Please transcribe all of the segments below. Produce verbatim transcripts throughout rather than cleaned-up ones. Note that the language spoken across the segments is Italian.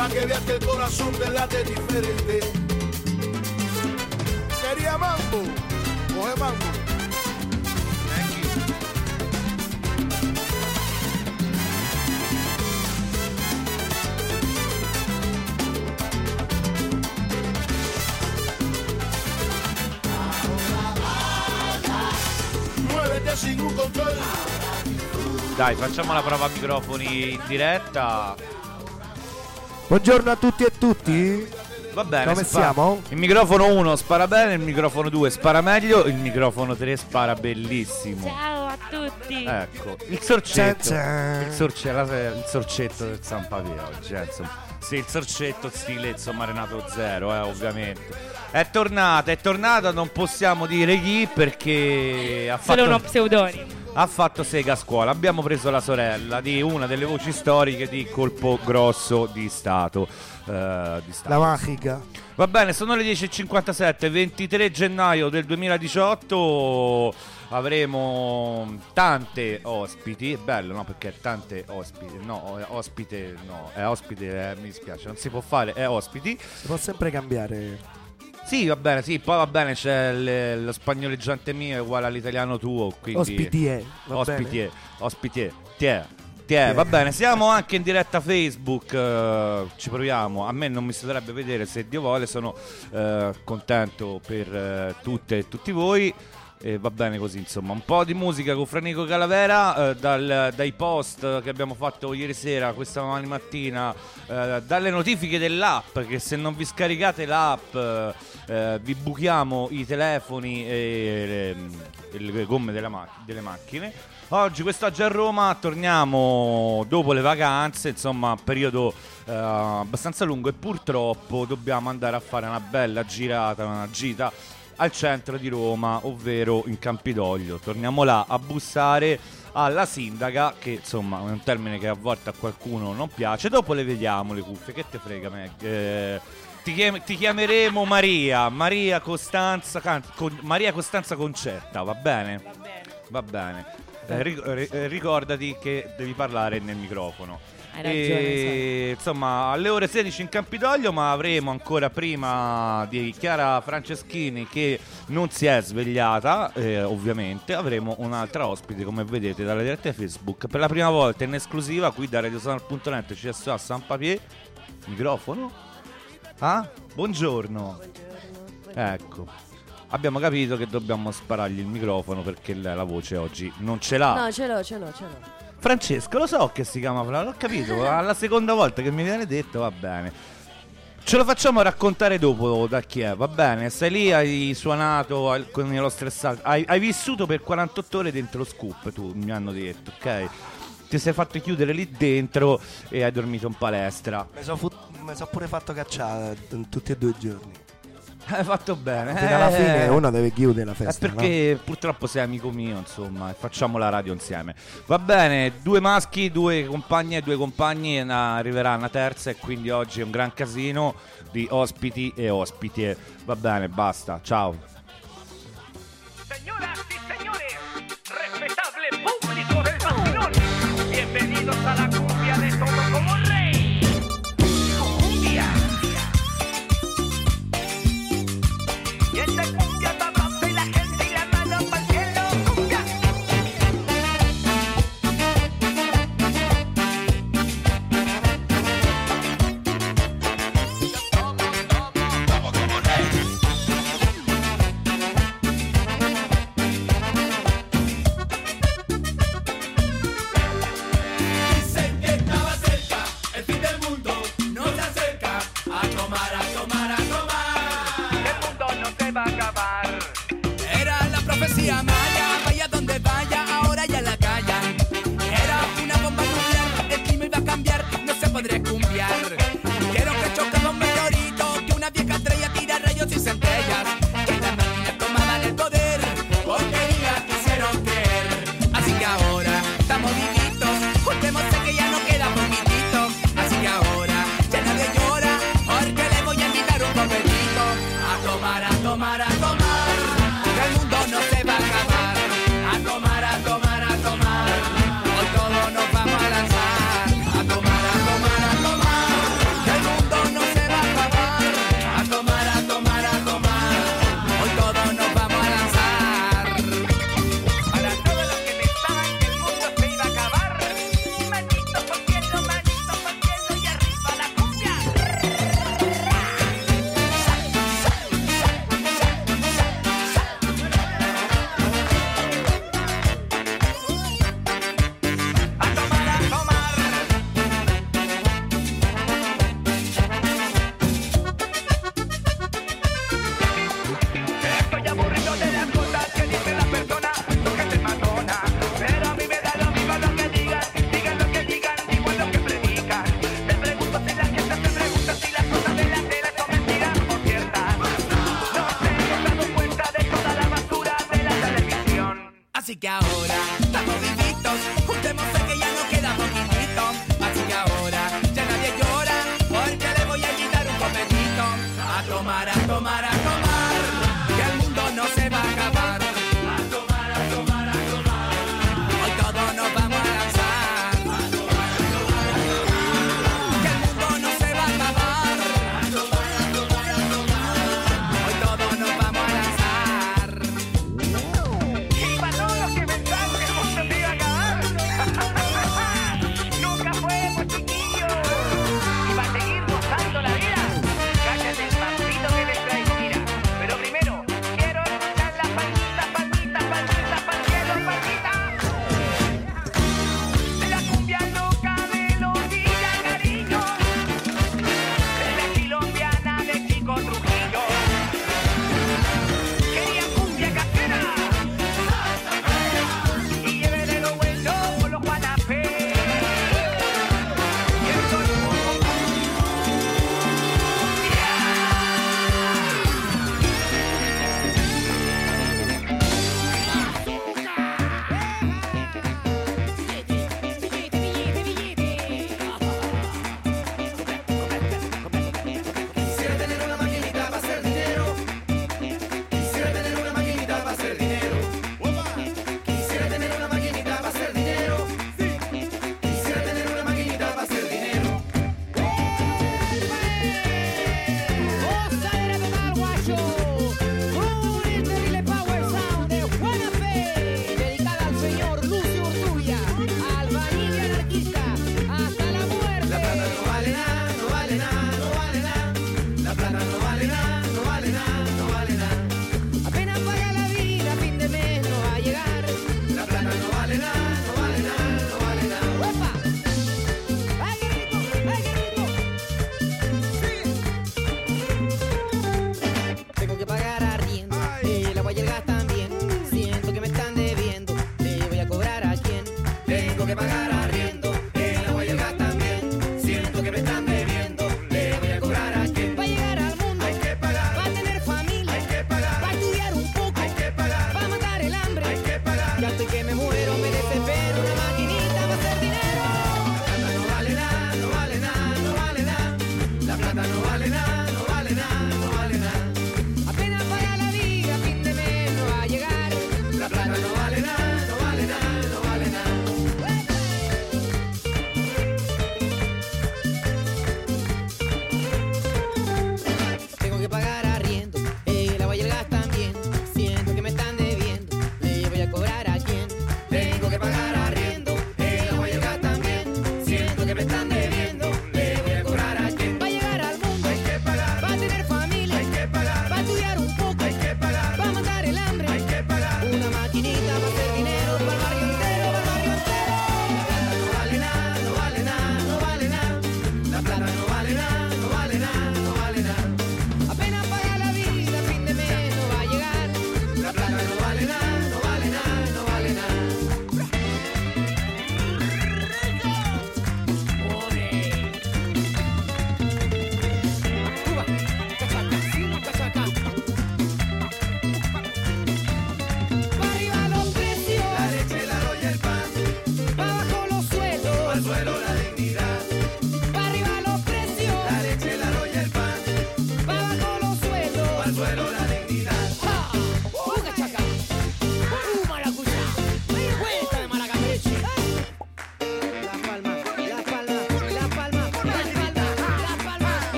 pa' que veas que el corazón te late diferente. Quería mambo, coge mambo. Thank you. Muévete sin un control. Dai, facciamo la prova a microfoni in diretta. Buongiorno a tutti e tutti. Va bene, come spara. siamo? Il microfono uno spara bene, il microfono due spara meglio, il microfono tre spara bellissimo. Ciao a tutti. Ecco, il sorcetto. Ciao, ciao. Il, sorce- il sorcetto del San Pavia oggi, eh, insomma. Sì, il sorcetto stile insomma Renato Zero, eh, ovviamente. È tornata, è tornata, non possiamo dire chi perché ha fatto Solo uno pseudonimo. Ha fatto sega a scuola. Abbiamo preso la sorella di una delle voci storiche di Colpo Grosso di Stato, eh, di Stato. La magica. Va bene, sono le dieci e cinquantasette, ventitré gennaio del duemiladiciotto. Avremo tante ospiti. È bello, no? Perché tante ospiti. No, ospite, no, è ospite, eh, mi dispiace, non si può fare, è ospiti. Si può sempre cambiare. Sì, va bene, sì, poi va bene, c'è le, lo spagnoleggiante mio è uguale all'italiano tuo, quindi Ospitie, va ospitie, bene? ospitie, tie, tie, va bene, siamo anche in diretta Facebook, eh, ci proviamo, a me non mi si dovrebbe vedere se Dio vuole, sono eh, contento per eh, tutte e tutti voi. E va bene così, insomma, un po' di musica con Franico Calavera, eh, dal, dai post che abbiamo fatto ieri sera, questa mattina, eh, dalle notifiche dell'app, che se non vi scaricate l'app eh, vi buchiamo i telefoni e le, le gomme della ma- delle macchine. Oggi, quest'oggi a Roma, torniamo dopo le vacanze, insomma, periodo eh, abbastanza lungo e purtroppo dobbiamo andare a fare una bella girata, una gita al centro di Roma, ovvero in Campidoglio. Torniamo là a bussare alla sindaca, che insomma è un termine che a volte a qualcuno non piace. Dopo le vediamo le cuffie, che te frega me? Eh, ti, chiam- ti chiameremo Maria, Maria Costanza, can- con- Maria Costanza Concetta, va bene? Va bene. Va bene. Eh, ric- eh, ricordati che devi parlare nel microfono. Hai ragione, E, insomma, alle ore sedici in Campidoglio, ma avremo ancora prima di Chiara Franceschini, che non si è svegliata, eh, ovviamente avremo un'altra ospite, come vedete dalla diretta Facebook, per la prima volta in esclusiva qui da radiosonar punto net, C S A San Papier. Microfono? Ah? Buongiorno. Buongiorno. Ecco, abbiamo capito che dobbiamo sparargli il microfono perché lei la voce oggi non ce l'ha. No, ce l'ho, ce l'ho, ce l'ho. Francesco, lo so che si chiama Fra, l'ho capito, alla seconda volta che mi viene detto, va bene. Ce lo facciamo raccontare dopo da chi è, va bene? Sei lì, hai suonato al- con lo stressato, hai, hai vissuto per quarantotto ore dentro lo Scoop, tu mi hanno detto, ok? Ti sei fatto chiudere lì dentro e hai dormito in palestra. Mi sono fut- mi so pure fatto cacciare t- tutti e due i giorni. Hai fatto bene. Fino alla eh. fine uno deve chiudere la È festa. perché purtroppo sei amico mio, insomma, e facciamo la radio insieme. Va bene, due maschi, due compagne e due compagni, e una- arriverà una terza, e quindi oggi è un gran casino di ospiti e ospiti. Va bene, basta, ciao. Señoras y señores, respetable público del vacilón, bienvenidos a la cumbia de todo como rey. Cumbia. Y esta cumbia sabrosa y la gente y la mano pa'l cielo. Cumbia. Dicen que estaba cerca, el fin del mundo no se acerca. A tomar, a tomar, a tomar. El mundo no se va a acabar. Era la profecía maya, vaya donde vaya, ahora ya la callan. Era una bomba nuclear, el clima iba a cambiar, no se podría cumbiar. Quiero que choque un meteorito, que una vieja estrella tira rayos y centellas. Que las máquinas tomaban el poder, porquería quisieron creer. Así que ahora estamos vivitos, juntémonos que ya no queda poquitito. Así que ahora ya nadie llora, porque le voy a invitar un copetito. A tomar, a tomar, a tomar, que el mundo no se va a acabar.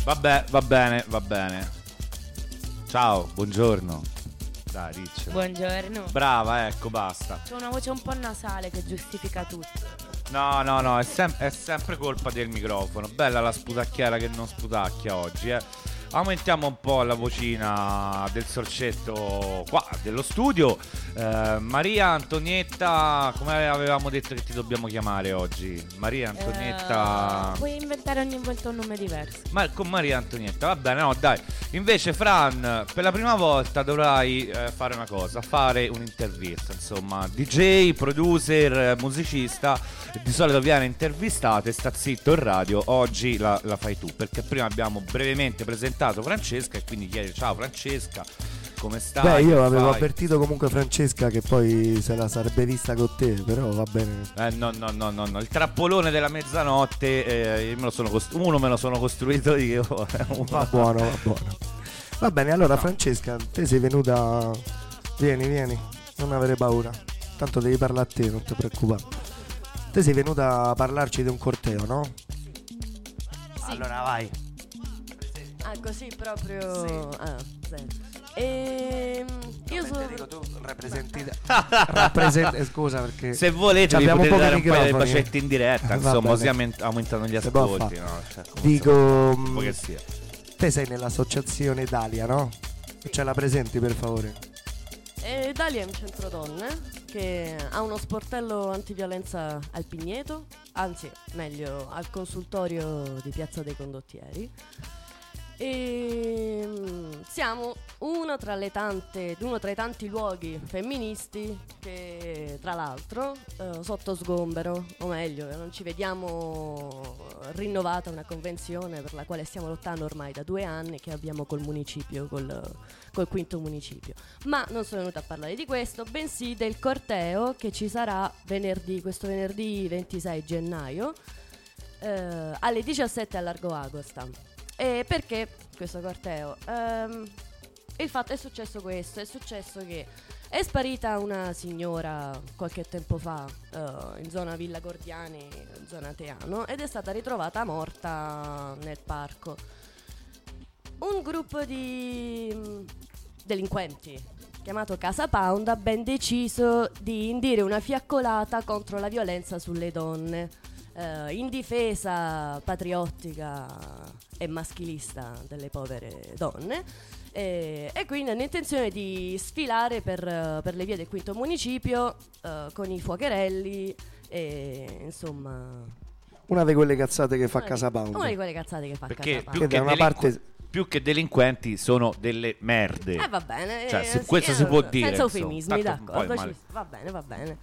Vabbè, va bene, va bene. Ciao, buongiorno. Dai, dice. Buongiorno. Brava, ecco, basta. C'ho una voce un po' nasale che giustifica tutto. No, no, no, è, sem- è sempre colpa del microfono. Bella la sputacchiera che non sputacchia oggi, eh. Aumentiamo un po' la vocina del sorcetto qua dello studio. eh, Maria Antonietta, come avevamo detto che ti dobbiamo chiamare oggi? Maria Antonietta. Eh, puoi inventare ogni volta un nome diverso. Ma con Maria Antonietta, va bene, no, dai. Invece, Fran, per la prima volta dovrai eh, fare una cosa, fare un'intervista. Insomma, D J, producer, eh, musicista. Di solito viene intervistato e sta zitto in radio. Oggi la, la fai tu, perché prima abbiamo brevemente presentato Francesca e quindi chiedi: ciao Francesca, come stai? Beh, io Che avevo fai? avvertito comunque Francesca che poi se la sarebbe vista con te, però va bene. Eh no, no, no, no, no. Il trappolone della mezzanotte, eh, io me lo sono costru- uno me lo sono costruito io. Va buono, va buono. Va bene, allora Francesca, te sei venuta. Vieni, vieni, non avere paura. Tanto devi parlare a te, non ti preoccupare. Te sei venuta a parlarci di un corteo, no? Allora vai. Ah, così proprio. Ah, zero. Ehm, io sono. Dico, tu rappresenti. rappresenti eh, scusa perché. Se volete vi abbiamo potete pochi dare un paio di microfoni. bacetti in diretta, Va insomma, bene. così aument- aumentano gli Si può ascolti, fare. no? Cioè, come Dico, insomma, mm, un po' che sia. Te sei nell'associazione Italia, no? Ce la presenti per favore? Eh, Dalia è un centro donne che ha uno sportello antiviolenza al Pigneto, anzi, meglio, al consultorio di Piazza dei Condottieri. E mm, siamo uno tra le tante, uno tra i tanti luoghi femministi che, tra l'altro, eh, sotto sgombero, o meglio, non ci vediamo rinnovata una convenzione per la quale stiamo lottando ormai da due anni che abbiamo col municipio, col, col quinto municipio. Ma non sono venuta a parlare di questo, bensì del corteo che ci sarà venerdì, questo venerdì ventisei gennaio, eh, alle diciassette a Largo Agosta. E perché questo corteo? Um, il fatto è successo questo, è successo che è sparita una signora qualche tempo fa uh, in zona Villa Gordiani, in zona Teano, ed è stata ritrovata morta nel parco. Un gruppo di um, delinquenti chiamato Casa Pound ha ben deciso di indire una fiaccolata contro la violenza sulle donne, uh, in difesa patriottica e maschilista delle povere donne, e, e quindi hanno intenzione di sfilare per, per le vie del quinto municipio uh, con i fuocherelli e insomma Una di quelle cazzate che fa una Casa di- Pound. una di quelle cazzate che fa Perché Casa Pound. più Che che, da una delinqu- parte- più che delinquenti sono delle merde. Eh va bene, Cioè, eh, su sì, questo eh, si può dire, senza insomma. eufemismi, Tanto poi d'accordo, male. ci- va bene, va bene.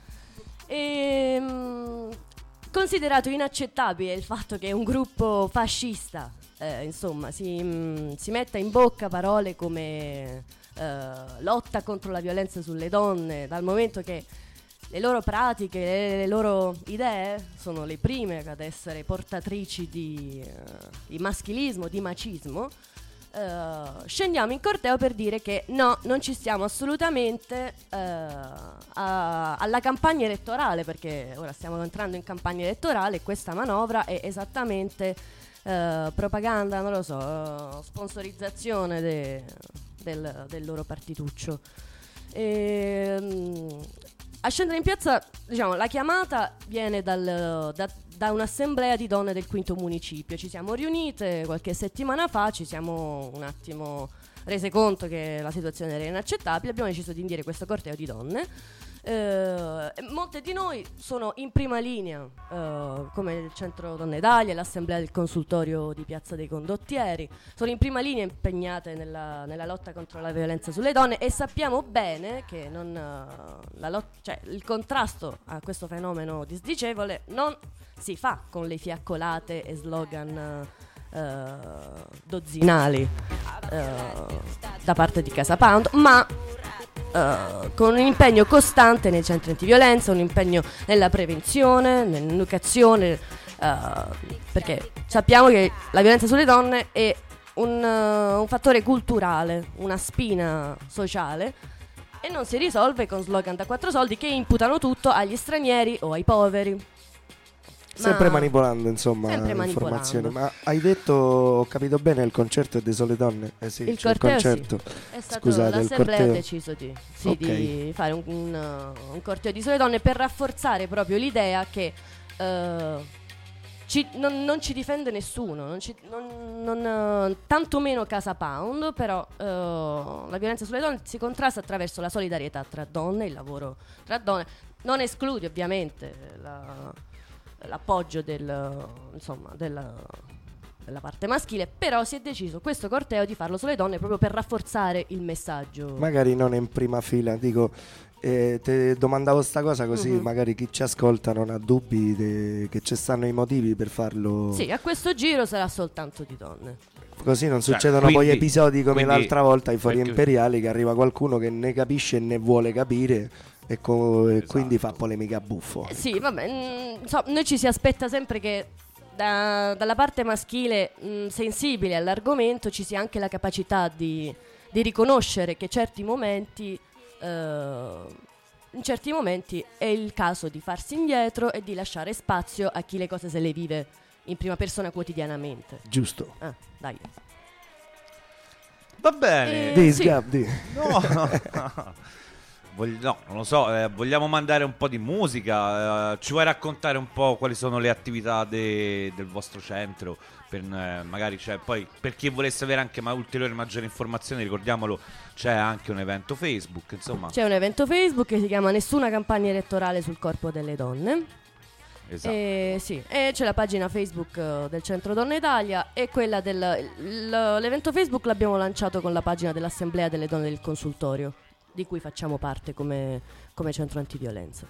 Ehm, considerato inaccettabile il fatto che un gruppo fascista eh, insomma si, mh, si metta in bocca parole come eh, lotta contro la violenza sulle donne, dal momento che le loro pratiche, le, le loro idee sono le prime ad essere portatrici di, eh, di maschilismo, di macismo. Uh, scendiamo in corteo per dire che no, non ci stiamo assolutamente uh, a- alla campagna elettorale, perché ora stiamo entrando in campagna elettorale e questa manovra è esattamente uh, propaganda, non lo so, uh, sponsorizzazione de- del, del loro partituccio. E, um, a scendere in piazza, diciamo, la chiamata viene dal, da, da un'assemblea di donne del quinto municipio. Ci siamo riunite qualche settimana fa, ci siamo un attimo rese conto che la situazione era inaccettabile, abbiamo deciso di indire questo corteo di donne. Eh, molte di noi sono in prima linea, eh, come il Centro Donne Italia, l'Assemblea del Consultorio di Piazza dei Condottieri, sono in prima linea impegnate nella, nella lotta contro la violenza sulle donne, e sappiamo bene che non, eh, la lot- cioè, il contrasto a questo fenomeno disdicevole non si fa con le fiaccolate e slogan eh, dozzinali eh, da parte di Casa Pound, ma Uh, con un impegno costante nei centri antiviolenza, un impegno nella prevenzione, nell'educazione, uh, perché sappiamo che la violenza sulle donne è un, uh, un fattore culturale, una spina sociale, e non si risolve con slogan da quattro soldi che imputano tutto agli stranieri o ai poveri. Sempre manipolando, insomma, Sempre informazioni. manipolando. Ma hai detto, ho capito bene, il concerto è di Sole Donne? Eh sì, Il c'è corteo, il concerto. sì. È stato Scusate, il l'assemblea corteo. ha deciso di, sì, Ok. di fare un, un, uh, un corteo di Sole Donne per rafforzare proprio l'idea che uh, ci- non, non ci difende nessuno, non ci- non- non, uh, tantomeno Casa Pound, però uh, la violenza sulle donne si contrasta attraverso la solidarietà tra donne, il lavoro tra donne. Non esclude ovviamente la- l'appoggio del, insomma, della, della parte maschile, però si è deciso questo corteo di farlo sulle donne proprio per rafforzare il messaggio. Magari non in prima fila, dico, eh, te domandavo sta cosa così Mhm. magari chi ci ascolta non ha dubbi de- che ci stanno i motivi per farlo. Sì, a questo giro sarà soltanto di donne. Così non Cioè, succedono quindi- poi episodi come quindi- l'altra volta ai Fori perché- Imperiali, che arriva qualcuno che né capisce né vuole capire e, co- e Esatto. quindi fa polemica a buffo. Eh, Sì, vabbè, mm, so, noi ci si aspetta sempre che da- dalla parte maschile mm, sensibile all'argomento ci sia anche la capacità di, di riconoscere che certi momenti, eh, in certi momenti è il caso di farsi indietro e di lasciare spazio a chi le cose se le vive in prima persona quotidianamente. Giusto. Ah, dai. Va bene. Eh, Di sì. Sgab, di. No, Vogli- no, non lo so, eh, vogliamo mandare un po' di musica, eh, ci vuoi raccontare un po' quali sono le attività de- del vostro centro? Per, eh, magari c'è, poi per chi volesse avere anche ma- ulteriori maggiori informazioni, ricordiamolo, c'è anche un evento Facebook, insomma. C'è un evento Facebook che si chiama Nessuna campagna elettorale sul corpo delle donne. Esatto. Eh, sì, e c'è la pagina Facebook eh, del Centro Donne Italia e quella del l- l'evento Facebook l'abbiamo lanciato con la pagina dell'Assemblea delle Donne del Consultorio, di cui facciamo parte come, come centro antiviolenza.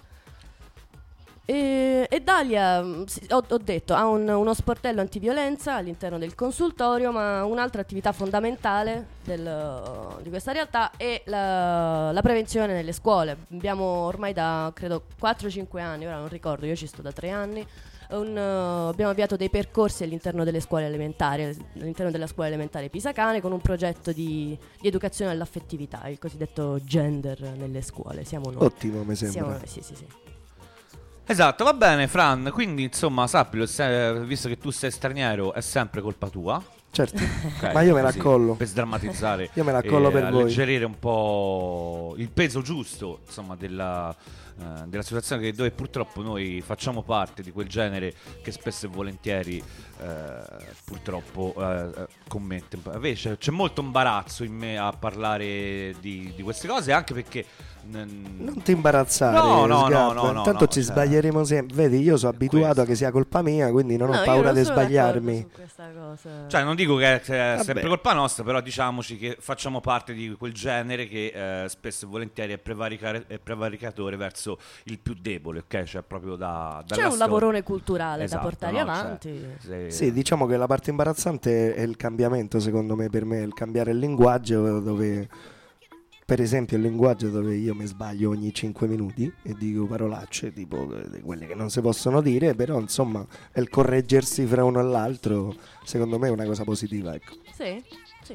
E, e Dalia, mh, sì, ho, ho detto, ha un- uno sportello antiviolenza all'interno del consultorio, ma un'altra attività fondamentale del- di questa realtà è la, la prevenzione nelle scuole. Abbiamo ormai da, credo, quattro cinque anni, ora non ricordo, io ci sto da tre anni, un, eh, abbiamo avviato dei percorsi all'interno delle scuole elementari, all'interno della scuola elementare Pisacane, con un progetto di, di educazione all'affettività, il cosiddetto gender nelle scuole. Siamo noi. Ottimo, mi sembra. Siamo, sì, sì, sì. Esatto, va bene Fran, quindi insomma sappilo, se- visto che tu sei straniero è sempre colpa tua. Certo. Ok, Ma io me la così, collo. per sdrammatizzare Io me la collo e per voi. alleggerire un po' il peso giusto, insomma, della, eh, della situazione che dove purtroppo noi facciamo parte di quel genere che spesso e volentieri eh, purtroppo eh, eh, commette. Invece c'è molto imbarazzo in me a parlare di, di queste cose, anche perché n- Non ti imbarazzare, No, no, Sgab. no, no, Intanto no, ci cioè- sbaglieremo sempre. Vedi, io sono abituato Questo. a che sia colpa mia, quindi non No, ho io paura non di sono d'accordo sbagliarmi. su questa cosa. Cioè, non dico che è è sempre Vabbè. colpa nostra, però diciamoci che facciamo parte di quel genere che eh, spesso e volentieri è, prevarica- è prevaricatore verso il più debole, ok? Cioè, proprio da. C'è dalla un storia. lavorone culturale Esatto, da portare no? avanti. Cioè, se- Sì, diciamo che la parte imbarazzante è il cambiamento, secondo me, per me, il cambiare il linguaggio, dove, per esempio, il linguaggio dove io mi sbaglio ogni cinque minuti e dico parolacce, tipo eh, quelle che non si possono dire, però insomma, è il correggersi fra uno e l'altro, secondo me è una cosa positiva, ecco. Sì, sì.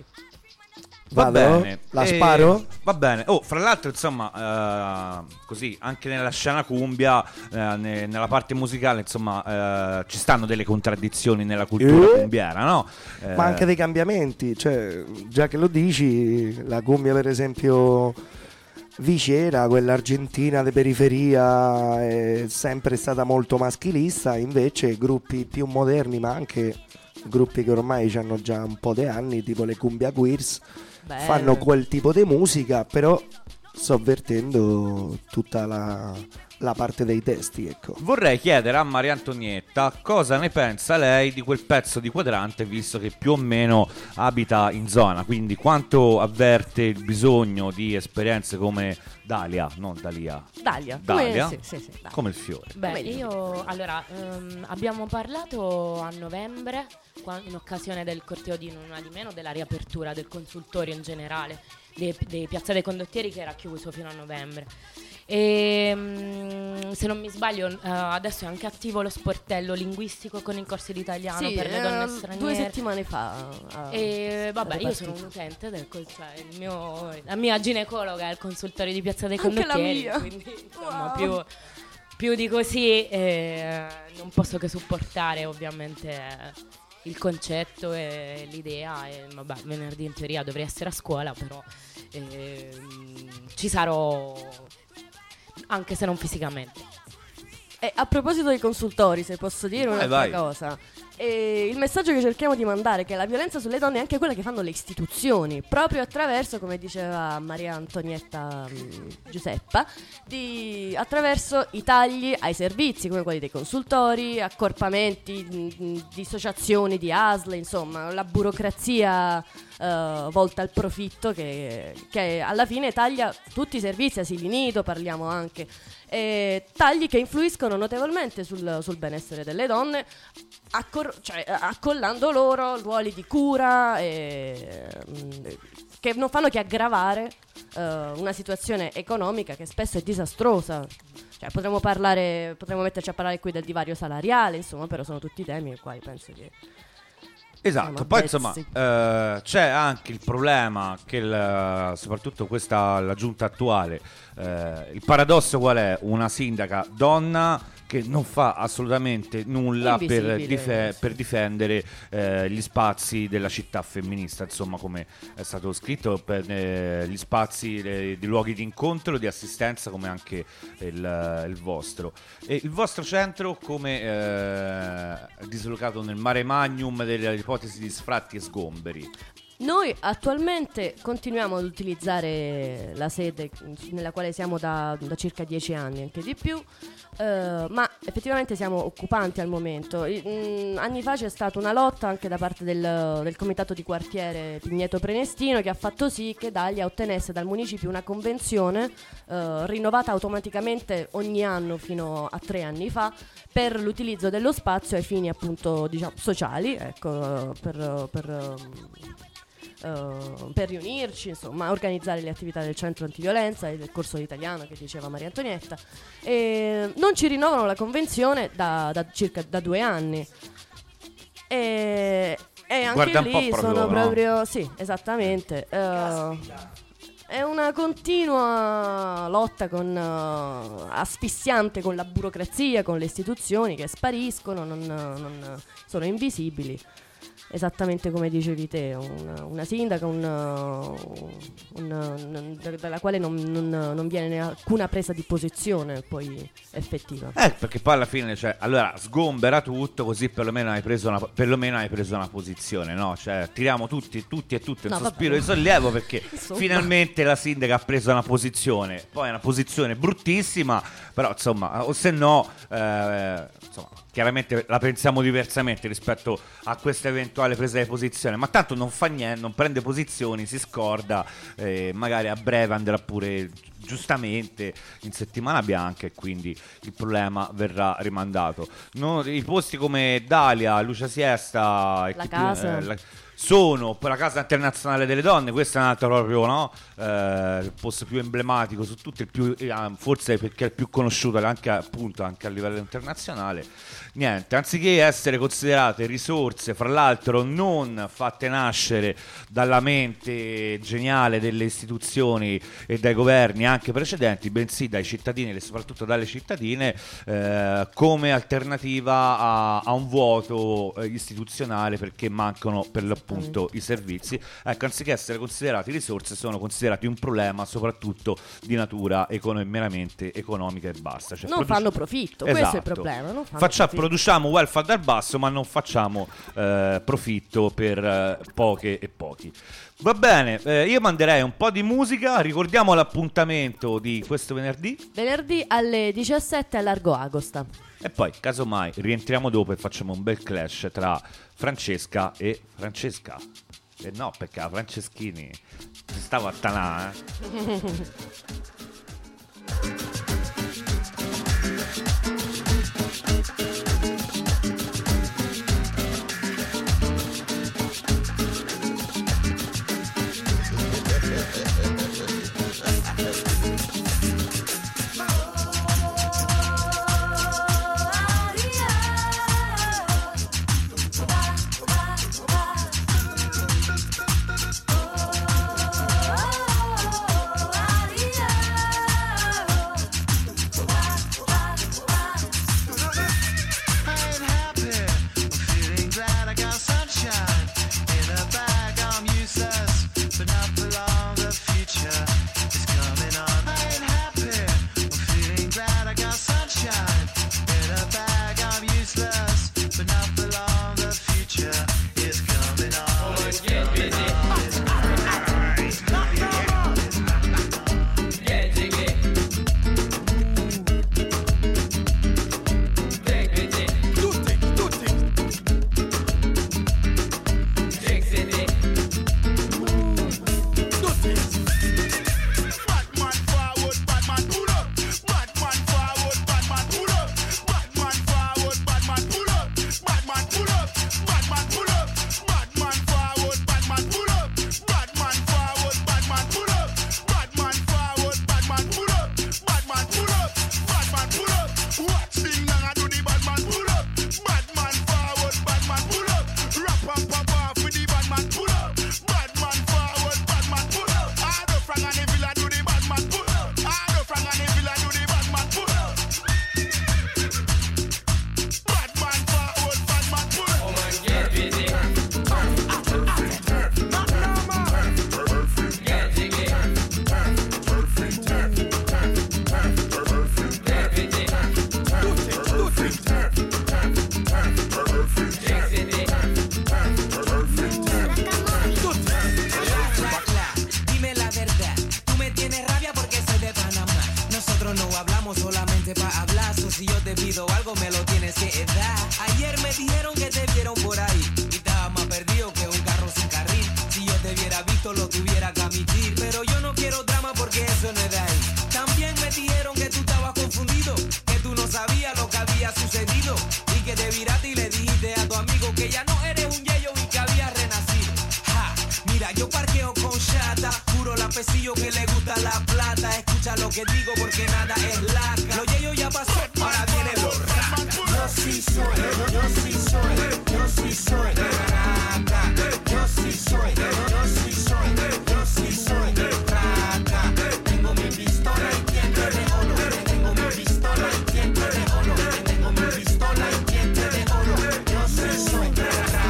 Va Vado? bene. La E- sparo? Va bene. Oh, fra l'altro, insomma, eh, così anche nella scena cumbia, eh, ne- nella parte musicale, insomma, eh, ci stanno delle contraddizioni nella cultura Eh? cumbiera, no? Eh, Ma anche dei cambiamenti, cioè, già che lo dici, la cumbia per esempio vicera, quella argentina di periferia, è sempre stata molto maschilista, invece gruppi più moderni, ma anche gruppi che ormai hanno già un po' di anni, tipo le cumbia queers, Beh, fanno quel tipo di musica, però sovvertendo tutta la, la parte dei testi, ecco. Vorrei chiedere a Maria Antonietta cosa ne pensa lei di quel pezzo di Quadrante, visto che più o meno abita in zona, quindi quanto avverte il bisogno di esperienze come Dalia, non Dalia, Dalia. Dalia? Come, sì, sì, sì, Dalia. come il fiore. Beh, Come dire. io allora ehm, abbiamo parlato a novembre qua- in occasione del corteo di Non Una di Meno, della riapertura del consultorio in generale dei, dei Piazza dei Condottieri, che era chiuso fino a novembre. E mm, se non mi sbaglio, eh, adesso è anche attivo lo sportello linguistico con i corsi di italiano Sì, per le donne ehm, straniere. due settimane fa. ah, E vabbè, è io sono un ripartito. utente del col- cioè il mio, la mia ginecologa è il consultorio di Piazza dei Anche la Condottieri, mia. quindi insomma Wow. più, più di così eh, non posso che supportare ovviamente eh, il concetto e l'idea. E, vabbè, venerdì in teoria dovrei essere a scuola, però eh, ci sarò anche se non fisicamente. E a proposito dei consultori, se posso dire un'altra vai. cosa, e il messaggio che cerchiamo di mandare è che la violenza sulle donne è anche quella che fanno le istituzioni, proprio attraverso, come diceva Maria Antonietta mh, Giuseppa, di, attraverso i tagli ai servizi come quelli dei consultori, accorpamenti, mh, dissociazioni di A S L, insomma la burocrazia uh, volta al profitto che, che alla fine taglia tutti i servizi, asili nido parliamo anche, e tagli che influiscono notevolmente sul, sul benessere delle donne, accor- cioè, accollando loro ruoli di cura e, mh, che non fanno che aggravare uh, una situazione economica che spesso è disastrosa. Cioè, potremmo parlare, potremmo metterci a parlare qui del divario salariale, insomma, però sono tutti temi ai quali penso che Esatto, poi insomma eh, c'è anche il problema che il, soprattutto questa la giunta attuale, eh, il paradosso qual è? Una sindaca donna che non fa assolutamente nulla per, dife- per difendere eh, gli spazi della città femminista, insomma, come è stato scritto, per eh, gli spazi eh, di luoghi di incontro, di assistenza, come anche il, il vostro. E il vostro centro come eh, è dislocato nel mare magnum delle ipotesi di sfratti e sgomberi. Noi attualmente continuiamo ad utilizzare la sede nella quale siamo da, da circa dieci anni, anche di più, eh, ma effettivamente siamo occupanti al momento. I, mh, anni fa c'è stata una lotta anche da parte del, del comitato di quartiere Pigneto Prenestino, che ha fatto sì che Dalia ottenesse dal municipio una convenzione eh, rinnovata automaticamente ogni anno fino a tre anni fa per l'utilizzo dello spazio ai fini appunto diciamo sociali, ecco, per... per Uh, per riunirci, insomma, organizzare le attività del centro antiviolenza e del corso d'italiano che diceva Maria Antonietta. E non ci rinnovano la convenzione da, da circa da due anni. E, e anche Guarda lì un po' proprio, sono no? proprio sì, esattamente. Uh, è una continua lotta con uh, asfissiante con la burocrazia, con le istituzioni che spariscono, non, non sono invisibili. Esattamente come dicevi te, una, una sindaca una, una, una, dalla quale non, non, non viene alcuna presa di posizione poi effettiva. Eh, perché poi alla fine, cioè, allora sgombera tutto, così perlomeno hai preso una, perlomeno hai preso una posizione, no? Cioè, tiriamo tutti, tutti e tutte un No, sospiro vabbè. di sollievo perché Insomma. finalmente la sindaca ha preso una posizione, poi è una posizione bruttissima, però insomma, o se no, eh, insomma, chiaramente la pensiamo diversamente rispetto a questa eventuale presa di posizione, ma tanto non fa niente, non prende posizioni, si scorda, eh, magari a breve andrà pure giustamente in settimana bianca e quindi il problema verrà rimandato. No, i posti come Dalia, Lucia Siesta e La chi più- casa. eh, la- sono poi la Casa Internazionale delle Donne, questo è un altro proprio, no? Eh, il posto più emblematico su tutti, il più, eh, forse perché è il più conosciuto anche, appunto, anche a livello internazionale. Niente, anziché essere considerate risorse, fra l'altro non fatte nascere dalla mente geniale delle istituzioni e dai governi anche precedenti, bensì dai cittadini e soprattutto dalle cittadine, eh, come alternativa a, a un vuoto eh, istituzionale, perché mancano per l'appunto i servizi. Ecco, anziché essere considerati risorse, sono considerati un problema soprattutto di natura econo- meramente economica e basta. Cioè, Non produc- fanno profitto, questo è il Esatto. problema. Non fanno Faccia- profitto. produciamo welfare dal basso, ma non facciamo eh, profitto per eh, poche e pochi. Va bene, eh, io manderei un po' di musica. Ricordiamo l'appuntamento di questo venerdì Venerdì alle diciassette a Largo Agosta. e poi, casomai, rientriamo dopo e facciamo un bel clash tra Francesca e Francesca. E no, perché la Franceschini si stava a tanà, eh. Oh, qué edad. Ayer me dijeron que te vieron por ahí y estaba más perdido que un carro sin carril. Si yo te hubiera visto lo tuviera que admitir, pero yo no quiero drama porque eso no es de ahí. También me dijeron que tú estabas confundido, que tú no sabías lo que había sucedido y que te viraste y le dijiste a tu amigo que ya no eres un yeyo y que había renacido. Ja, mira, yo parqueo con chata, juro la pesillo que le gusta la plata. Escucha lo que digo porque nada es laca. Lo yeyo ya pasó, ahora viene lo raca. Yo sí soy, yo sí soy, yo sí soy raca. Yo sí soy, yo sí soy, yo sí soy raca. Tengo mi pistola y diente de oro. Tengo mi pistola y diente de oro. Tengo mi pistola y diente de oro. Yo sí soy raca.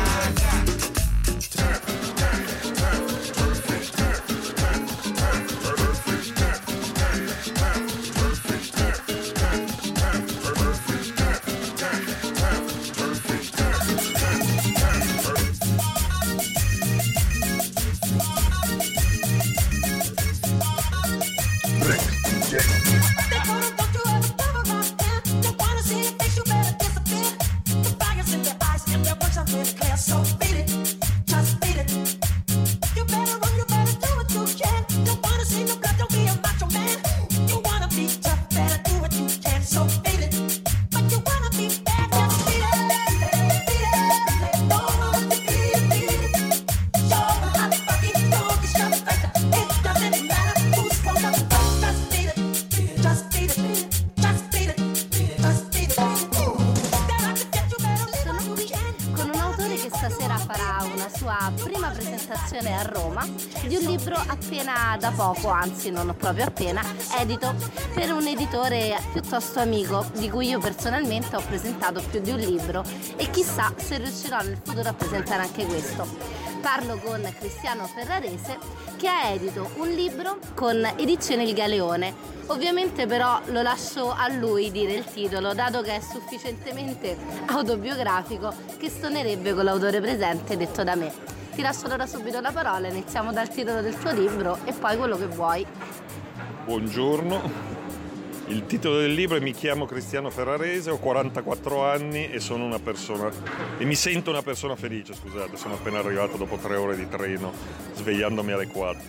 A Roma di un libro appena da poco, anzi non proprio appena, edito per un editore piuttosto amico di cui io personalmente ho presentato più di un libro e chissà se riuscirò nel futuro a presentare anche questo. Parlo con Cristiano Ferrarese che ha edito un libro con Edizione Il Galeone. Ovviamente però lo lascio a lui dire il titolo, dato che è sufficientemente autobiografico che stonerebbe con l'autore presente detto da me. Ti lascio allora subito la parola, iniziamo dal titolo del tuo libro e poi quello che vuoi. Buongiorno, il titolo del libro è Mi chiamo Cristiano Ferrarese, ho quarantaquattro anni e sono una persona, e mi sento una persona felice, scusate, sono appena arrivato dopo tre ore di treno, svegliandomi alle quattro.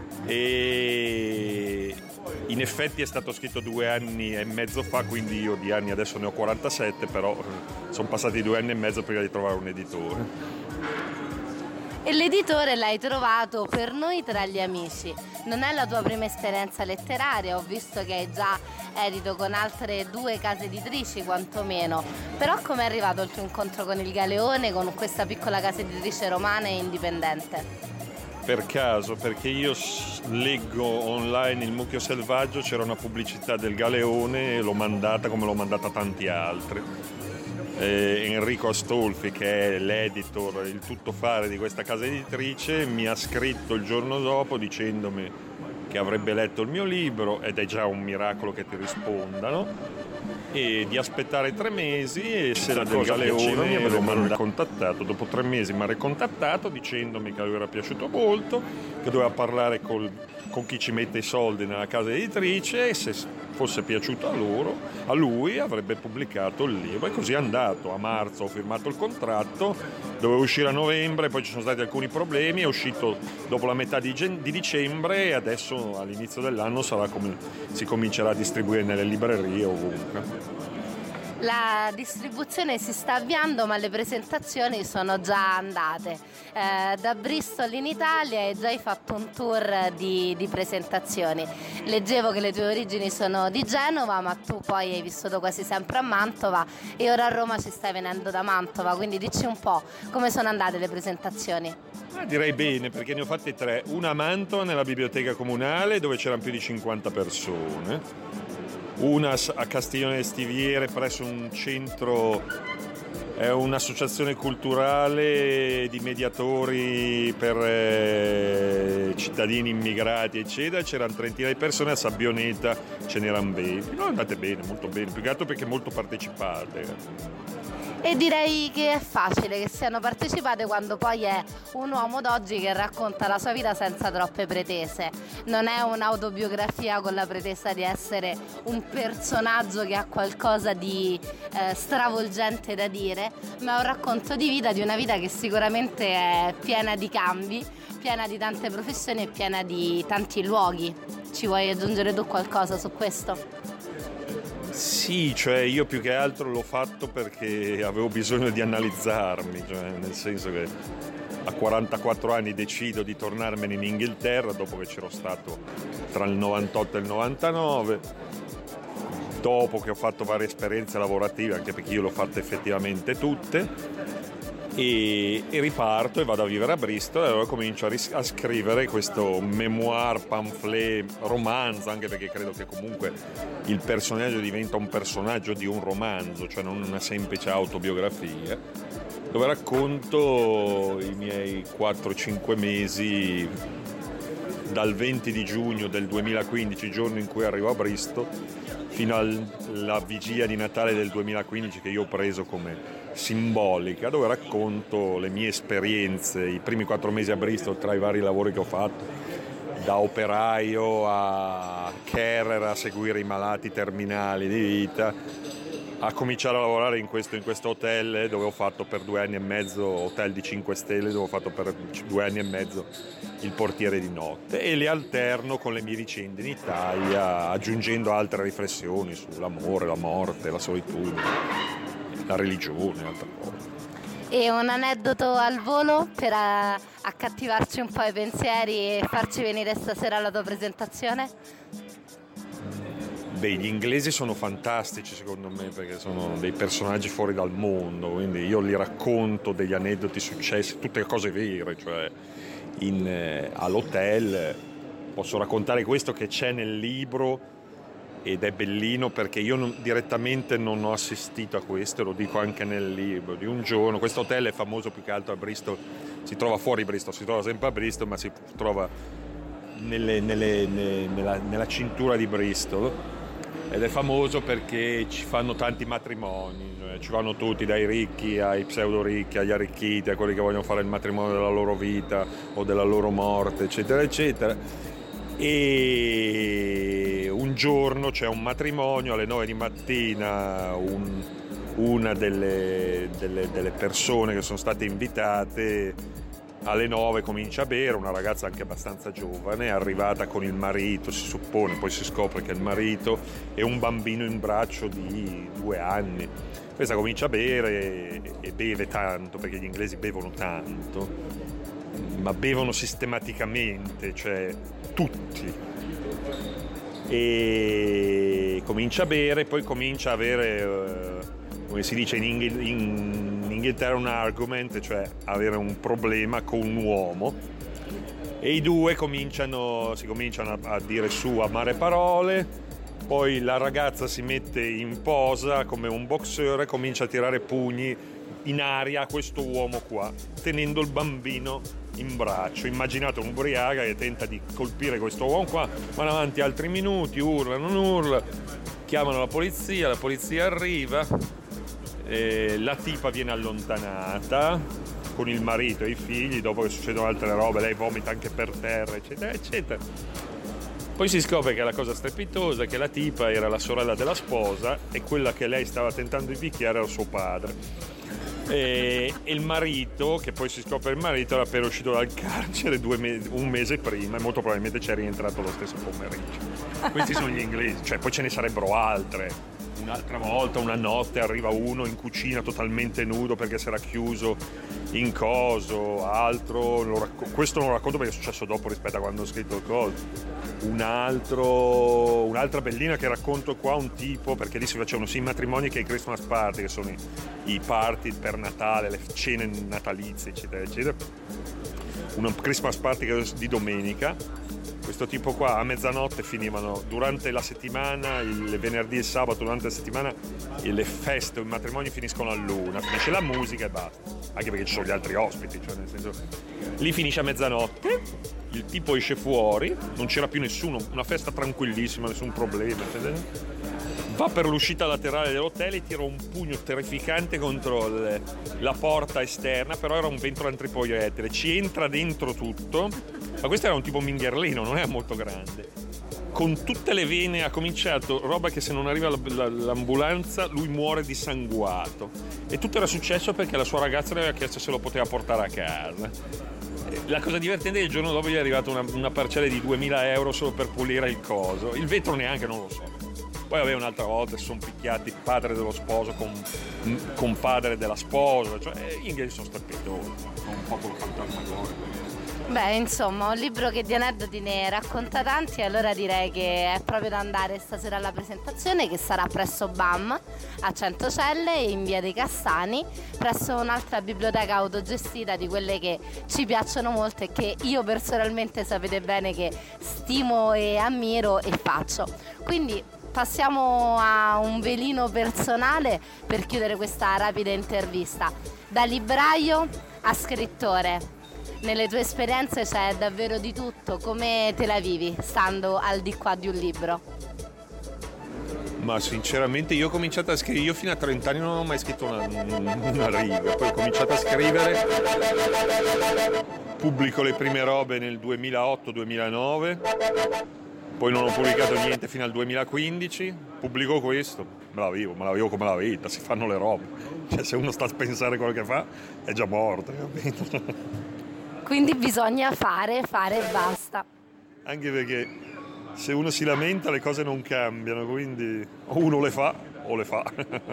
E in effetti è stato scritto due anni e mezzo fa, quindi io di anni adesso ne ho quarantasette, però sono passati due anni e mezzo prima di trovare un editore. E l'editore l'hai trovato per noi tra gli amici. Non è la tua prima esperienza letteraria, ho visto che hai già edito con altre due case editrici quantomeno. Però com'è arrivato il tuo incontro con il Galeone, con questa piccola casa editrice romana e indipendente? Per caso, perché io leggo online Il Mucchio Selvaggio, c'era una pubblicità del Galeone e l'ho mandata come l'ho mandata tanti altri. Eh, Enrico Astolfi, che è l'editor, il tuttofare di questa casa editrice, mi ha scritto il giorno dopo dicendomi che avrebbe letto il mio libro, ed è già un miracolo che ti rispondano, e di aspettare tre mesi e se la del Galeone mi aveva contattato. Dopo tre mesi mi ha ricontattato dicendomi che lui era piaciuto molto, che doveva parlare col, con chi ci mette i soldi nella casa editrice e se fosse piaciuto a loro, a lui avrebbe pubblicato il libro, e così è andato. A marzo ho firmato il contratto, doveva uscire a novembre, poi ci sono stati alcuni problemi, è uscito dopo la metà di, gen- di dicembre e adesso all'inizio dell'anno sarà come, si comincerà a distribuire nelle librerie ovunque. La distribuzione si sta avviando, ma le presentazioni sono già andate. Eh, da Bristol in Italia hai già fatto un tour di, di presentazioni. Leggevo che le tue origini sono di Genova, ma tu poi hai vissuto quasi sempre a Mantova e ora a Roma ci stai venendo da Mantova, quindi dici un po' come sono andate le presentazioni. Ah, direi bene, perché ne ho fatte tre. Una a Mantova nella biblioteca comunale dove c'erano più di cinquanta persone, una a Castiglione Stiviere presso un centro È un'associazione culturale di mediatori per eh, cittadini immigrati, eccetera. C'erano trentina di persone, a Sabbioneta ce n'erano venti. No, andate bene, molto bene, più che altro perché molto partecipate. E direi che è facile che siano partecipate quando poi è un uomo d'oggi che racconta la sua vita senza troppe pretese. Non è un'autobiografia con la pretesa di essere un personaggio che ha qualcosa di eh, stravolgente da dire, ma è un racconto di vita, di una vita che sicuramente è piena di cambi, piena di tante professioni e piena di tanti luoghi. Ci vuoi aggiungere tu qualcosa su questo? Sì, cioè io più che altro l'ho fatto perché avevo bisogno di analizzarmi, cioè nel senso che a quarantaquattro anni decido di tornarmene in Inghilterra dopo che c'ero stato tra il novantotto e il novantanove, dopo che ho fatto varie esperienze lavorative, anche perché io le ho fatte effettivamente tutte, e, e riparto e vado a vivere a Bristol, e allora comincio a, ris- a scrivere questo memoir, pamphlet, romanzo, anche perché credo che comunque il personaggio diventa un personaggio di un romanzo, cioè non una semplice autobiografia, dove racconto i miei quattro cinque mesi dal venti di giugno del duemilaquindici, il giorno in cui arrivo a Bristol, fino alla vigilia di Natale del duemilaquindici, che io ho preso come simbolica, dove racconto le mie esperienze, i primi quattro mesi a Bristol, tra i vari lavori che ho fatto, da operaio a carer, a seguire i malati terminali di vita, a cominciare a lavorare in questo, in questo hotel dove ho fatto per due anni e mezzo, hotel di cinque stelle, dove ho fatto per due anni e mezzo il portiere di notte, e le alterno con le mie vicende in Italia, aggiungendo altre riflessioni sull'amore, la morte, la solitudine, la religione e altre cose. E un aneddoto al volo per uh, accattivarci un po' i pensieri e farci venire stasera alla tua presentazione? Beh, gli inglesi sono fantastici secondo me, perché sono dei personaggi fuori dal mondo, quindi io li racconto degli aneddoti successi, tutte cose vere, cioè in, eh, all'hotel posso raccontare questo che c'è nel libro, ed è bellino perché io non, direttamente non ho assistito a questo, lo dico anche nel libro. Di un giorno, questo hotel è famoso più che altro a Bristol, si trova fuori Bristol, si trova sempre a Bristol, ma si trova nelle, nelle, nelle, nella, nella cintura di Bristol, ed è famoso perché ci fanno tanti matrimoni, cioè ci vanno tutti, dai ricchi ai pseudo ricchi, agli arricchiti, a quelli che vogliono fare il matrimonio della loro vita o della loro morte, eccetera eccetera. E un giorno c'è un matrimonio, alle nove di mattina un, una delle, delle, delle persone che sono state invitate alle nove comincia a bere, una ragazza anche abbastanza giovane, è arrivata con il marito, si suppone, poi si scopre che è il marito, e un bambino in braccio di due anni. Questa comincia a bere e, e beve tanto, perché gli inglesi bevono tanto, ma bevono sistematicamente, cioè tutti, e comincia a bere, poi comincia a avere, uh, come si dice in, Inghil- in Inghilterra, un argument, cioè avere un problema con un uomo, e i due cominciano, si cominciano a, a dire su amare parole. Poi la ragazza si mette in posa come un boxer e comincia a tirare pugni in aria a questo uomo qua, tenendo il bambino in braccio. Immaginate un'ubriaca che tenta di colpire questo uomo qua, vanno avanti altri minuti, urla, non urla, chiamano la polizia, la polizia arriva, eh, la tipa viene allontanata con il marito e i figli, dopo che succedono altre robe, lei vomita anche per terra, eccetera eccetera. Poi si scopre che la cosa strepitosa è che la tipa era la sorella della sposa e quella che lei stava tentando di picchiare era suo padre. E il marito, che poi si scopre il marito, era appena uscito dal carcere due mesi, un mese prima, e molto probabilmente c'è rientrato lo stesso pomeriggio. Questi sono gli inglesi, cioè poi ce ne sarebbero altre. Un'altra volta, una notte, arriva uno in cucina totalmente nudo perché si era chiuso in coso, altro, lo racco- questo non lo racconto perché è successo dopo rispetto a quando ho scritto il coso. Un altro, un'altra bellina che racconto qua, un tipo, perché lì si facevano sia i matrimoni che i Christmas party, che sono i, i party per Natale, le cene natalizie, eccetera, eccetera. Un Christmas party di domenica, questo tipo qua a mezzanotte finivano durante la settimana, il venerdì e il sabato durante la settimana, e le feste o i matrimoni finiscono all'una, finisce la musica e basta, anche perché ci sono gli altri ospiti, cioè nel senso, lì finisce a mezzanotte, il tipo esce fuori, non c'era più nessuno, una festa tranquillissima, nessun problema, va per l'uscita laterale dell'hotel e tira un pugno terrificante contro le, la porta esterna, però era un ventro antiproiettile, ci entra dentro tutto, ma questo era un tipo mingherlino, non era molto grande, con tutte le vene, ha cominciato roba che se non arriva l'ambulanza lui muore dissanguato, e tutto era successo perché la sua ragazza le aveva chiesto se lo poteva portare a casa. La cosa divertente è che il giorno dopo gli è arrivata una, una parcella di duemila euro solo per pulire il coso, il vetro neanche, non lo so. Poi vabbè, un'altra volta si sono picchiati padre dello sposo con, con padre della sposa, cioè gli inglesi sono strepitosi, sono un po' col fantasmagorico. Beh, insomma, un libro che di aneddoti ne racconta tanti, e allora direi che è proprio da andare stasera alla presentazione, che sarà presso B A M a Centocelle in via dei Castani, presso un'altra biblioteca autogestita di quelle che ci piacciono molto e che io personalmente sapete bene che stimo e ammiro e faccio. Quindi passiamo a un velino personale per chiudere questa rapida intervista. Da libraio a scrittore, nelle tue esperienze c'è davvero di tutto. Come te la vivi stando al di qua di un libro? Ma sinceramente io ho cominciato a scrivere, io fino a trenta anni non ho mai scritto una, una riga, poi ho cominciato a scrivere, pubblico le prime robe nel duemilaotto duemilanove, poi non ho pubblicato niente fino al duemilaquindici, pubblico questo, me la vivo, me la vivo come la vita, si fanno le robe, cioè se uno sta a pensare quello che fa è già morto, capito? Quindi bisogna fare, fare e basta. Anche perché se uno si lamenta le cose non cambiano, quindi o uno le fa o le fa,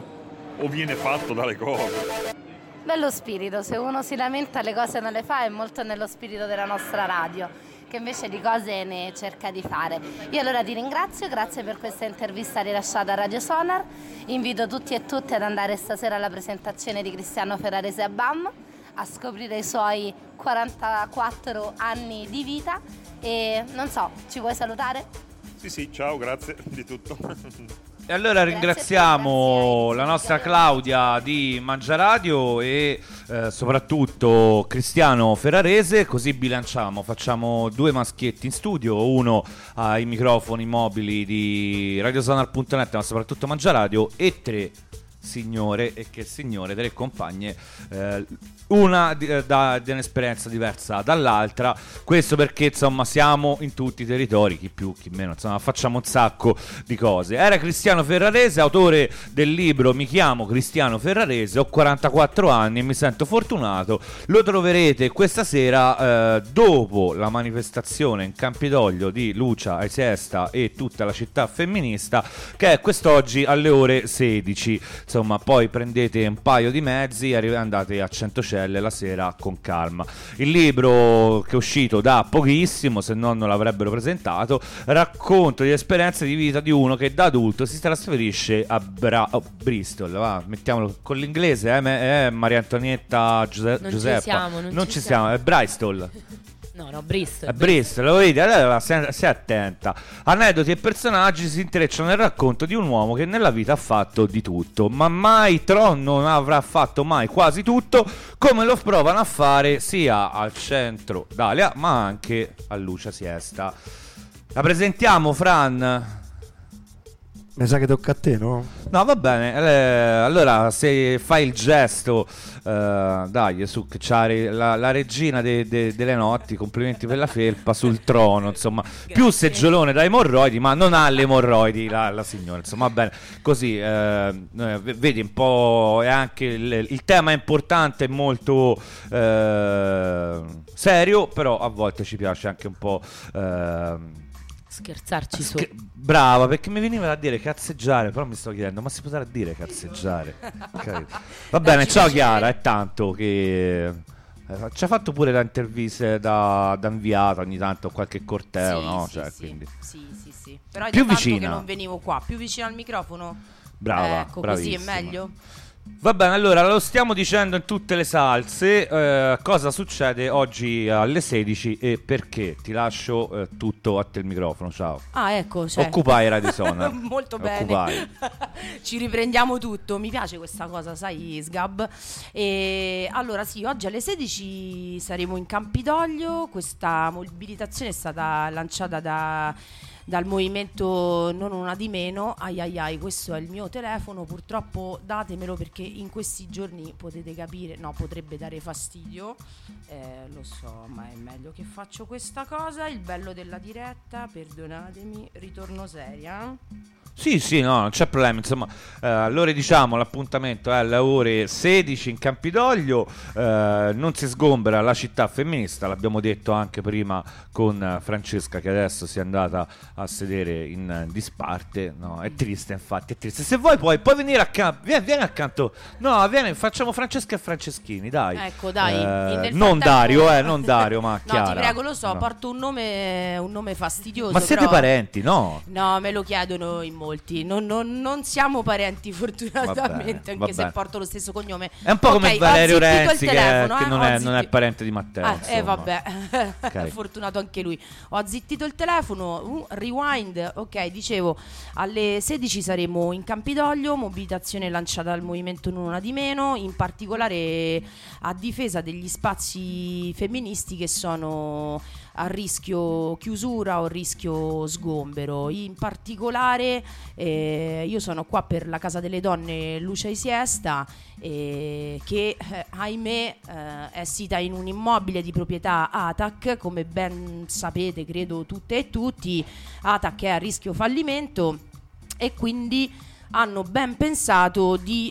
o viene fatto dalle cose. Bello spirito, se uno si lamenta le cose non le fa, è molto nello spirito della nostra radio, che invece di cose ne cerca di fare. Io allora ti ringrazio, grazie per questa intervista rilasciata a Radio Sonar, invito tutti e tutte ad andare stasera alla presentazione di Cristiano Ferrarese a B A M, a scoprire i suoi quarantaquattro anni di vita, e non so, ci vuoi salutare? Sì sì, ciao, grazie di tutto. E allora ringraziamo la nostra Claudia di Mangiaradio e eh, soprattutto Cristiano Ferrarese, così bilanciamo, facciamo due maschietti in studio, uno ai microfoni mobili di radiosonar punto net ma soprattutto Mangiaradio, e tre signore e che signore, tre compagne, eh, una di, da, di un'esperienza diversa dall'altra. Questo perché insomma siamo in tutti i territori, chi più chi meno, insomma facciamo un sacco di cose. Era Cristiano Ferrarese, autore del libro Mi chiamo Cristiano Ferrarese, ho quarantaquattro anni e mi sento fortunato. Lo troverete questa sera eh, dopo la manifestazione in Campidoglio di Lucia Aisiesta e tutta la città femminista, che è quest'oggi alle ore sedici. Insomma, poi prendete un paio di mezzi e andate a Centocelle la sera con calma. Il libro, che è uscito da pochissimo, se no non l'avrebbero presentato, racconta di esperienze di vita di uno che da adulto si trasferisce a Bra- oh, Bristol, va, mettiamolo con l'inglese, eh, eh, Maria Antonietta Giuse- non Giuseppa. ci siamo, non, non ci ci siamo. siamo, è Bristol. No, no, Bristol. A Bristol, lo vedi? Allora stai, stai attenta. Aneddoti e personaggi si intrecciano nel racconto di un uomo che nella vita ha fatto di tutto, ma mai Tron non avrà fatto mai quasi tutto, come lo provano a fare sia al centro d'Alia ma anche a Lucia Siesta. La presentiamo, Fran? Mi sa che tocca a te, no? No, va bene. Eh, allora, se fai il gesto, eh, dai, su, che c'ha la, la regina de, de, delle notti, complimenti per la felpa, sul trono, insomma. Più seggiolone da emorroidi, ma non ha le emorroidi la, la signora, insomma, va bene. Così, eh, vedi un po', è anche il, il tema è importante, è molto eh, serio, però a volte ci piace anche un po'... Eh, scherzarci su. Sch- brava, perché mi veniva da dire cazzeggiare, però mi sto chiedendo, ma si potrà dire cazzeggiare? Okay. Va bene, ciao Chiara, è tanto che eh, ci ha fatto pure da interviste da, da inviata ogni tanto, qualche corteo, sì, no? Sì, Cioè, sì, quindi. sì, sì, sì. Però è Più da tanto vicina. che non venivo qua, più vicino al microfono. Brava, ecco, bravissima. così è meglio. Va bene, allora lo stiamo dicendo in tutte le salse, eh, cosa succede oggi alle sedici e perché. Ti lascio eh, tutto a te il microfono, ciao. Ah, ecco, cioè. Occupai Radio Sonar. Molto bene. Occupai. Ci riprendiamo tutto. Mi piace questa cosa, sai, Sgab. E allora sì, oggi alle sedici saremo in Campidoglio. Questa mobilitazione è stata lanciata da dal movimento Non Una Di Meno. Ai ai ai, questo è il mio telefono, purtroppo datemelo perché in questi giorni potete capire, no, potrebbe dare fastidio, eh, lo so, ma è meglio che faccio questa cosa. Il bello della diretta, perdonatemi, ritorno seria. Sì, sì, no, non c'è problema. Insomma, eh, allora diciamo l'appuntamento è alle ore sedici in Campidoglio. Eh, non si sgombera la città femminista, l'abbiamo detto anche prima con Francesca, che adesso si è andata a sedere in disparte. No, è triste, infatti, è triste. Se vuoi, puoi, puoi venire accanto. Vieni, vieni accanto. No, vieni, facciamo Francesca e Franceschini, dai. Ecco, dai. Eh, nel non frattempo- Dario, eh, non Dario, ma No, Chiara. ti prego, lo so, No. porto un nome, un nome fastidioso. Ma siete però- parenti, no? No, me lo chiedono in molti. Non, non- non siamo parenti, fortunatamente, Va bene, va anche se bene. porto lo stesso cognome. È un po' come Ok, ho Valerio zittito il Renzi, che, telefono, che eh, non, ho è, non è zitti- parente di Matteo. Ah, eh, insomma. vabbè, Ok. fortunato anche lui. Ho zittito il telefono, uh, rewind. Ok, dicevo, alle sedici saremo in Campidoglio, mobilitazione lanciata dal movimento Non Una Di Meno, in particolare a difesa degli spazi femministi che sono a rischio chiusura o a rischio sgombero. In particolare eh, io sono qua per la Casa delle Donne Luce e Siesta, eh, che eh, ahimè eh, è sita in un immobile di proprietà A T A C, come ben sapete, credo tutte e tutti. A T A C è a rischio fallimento e quindi hanno ben pensato di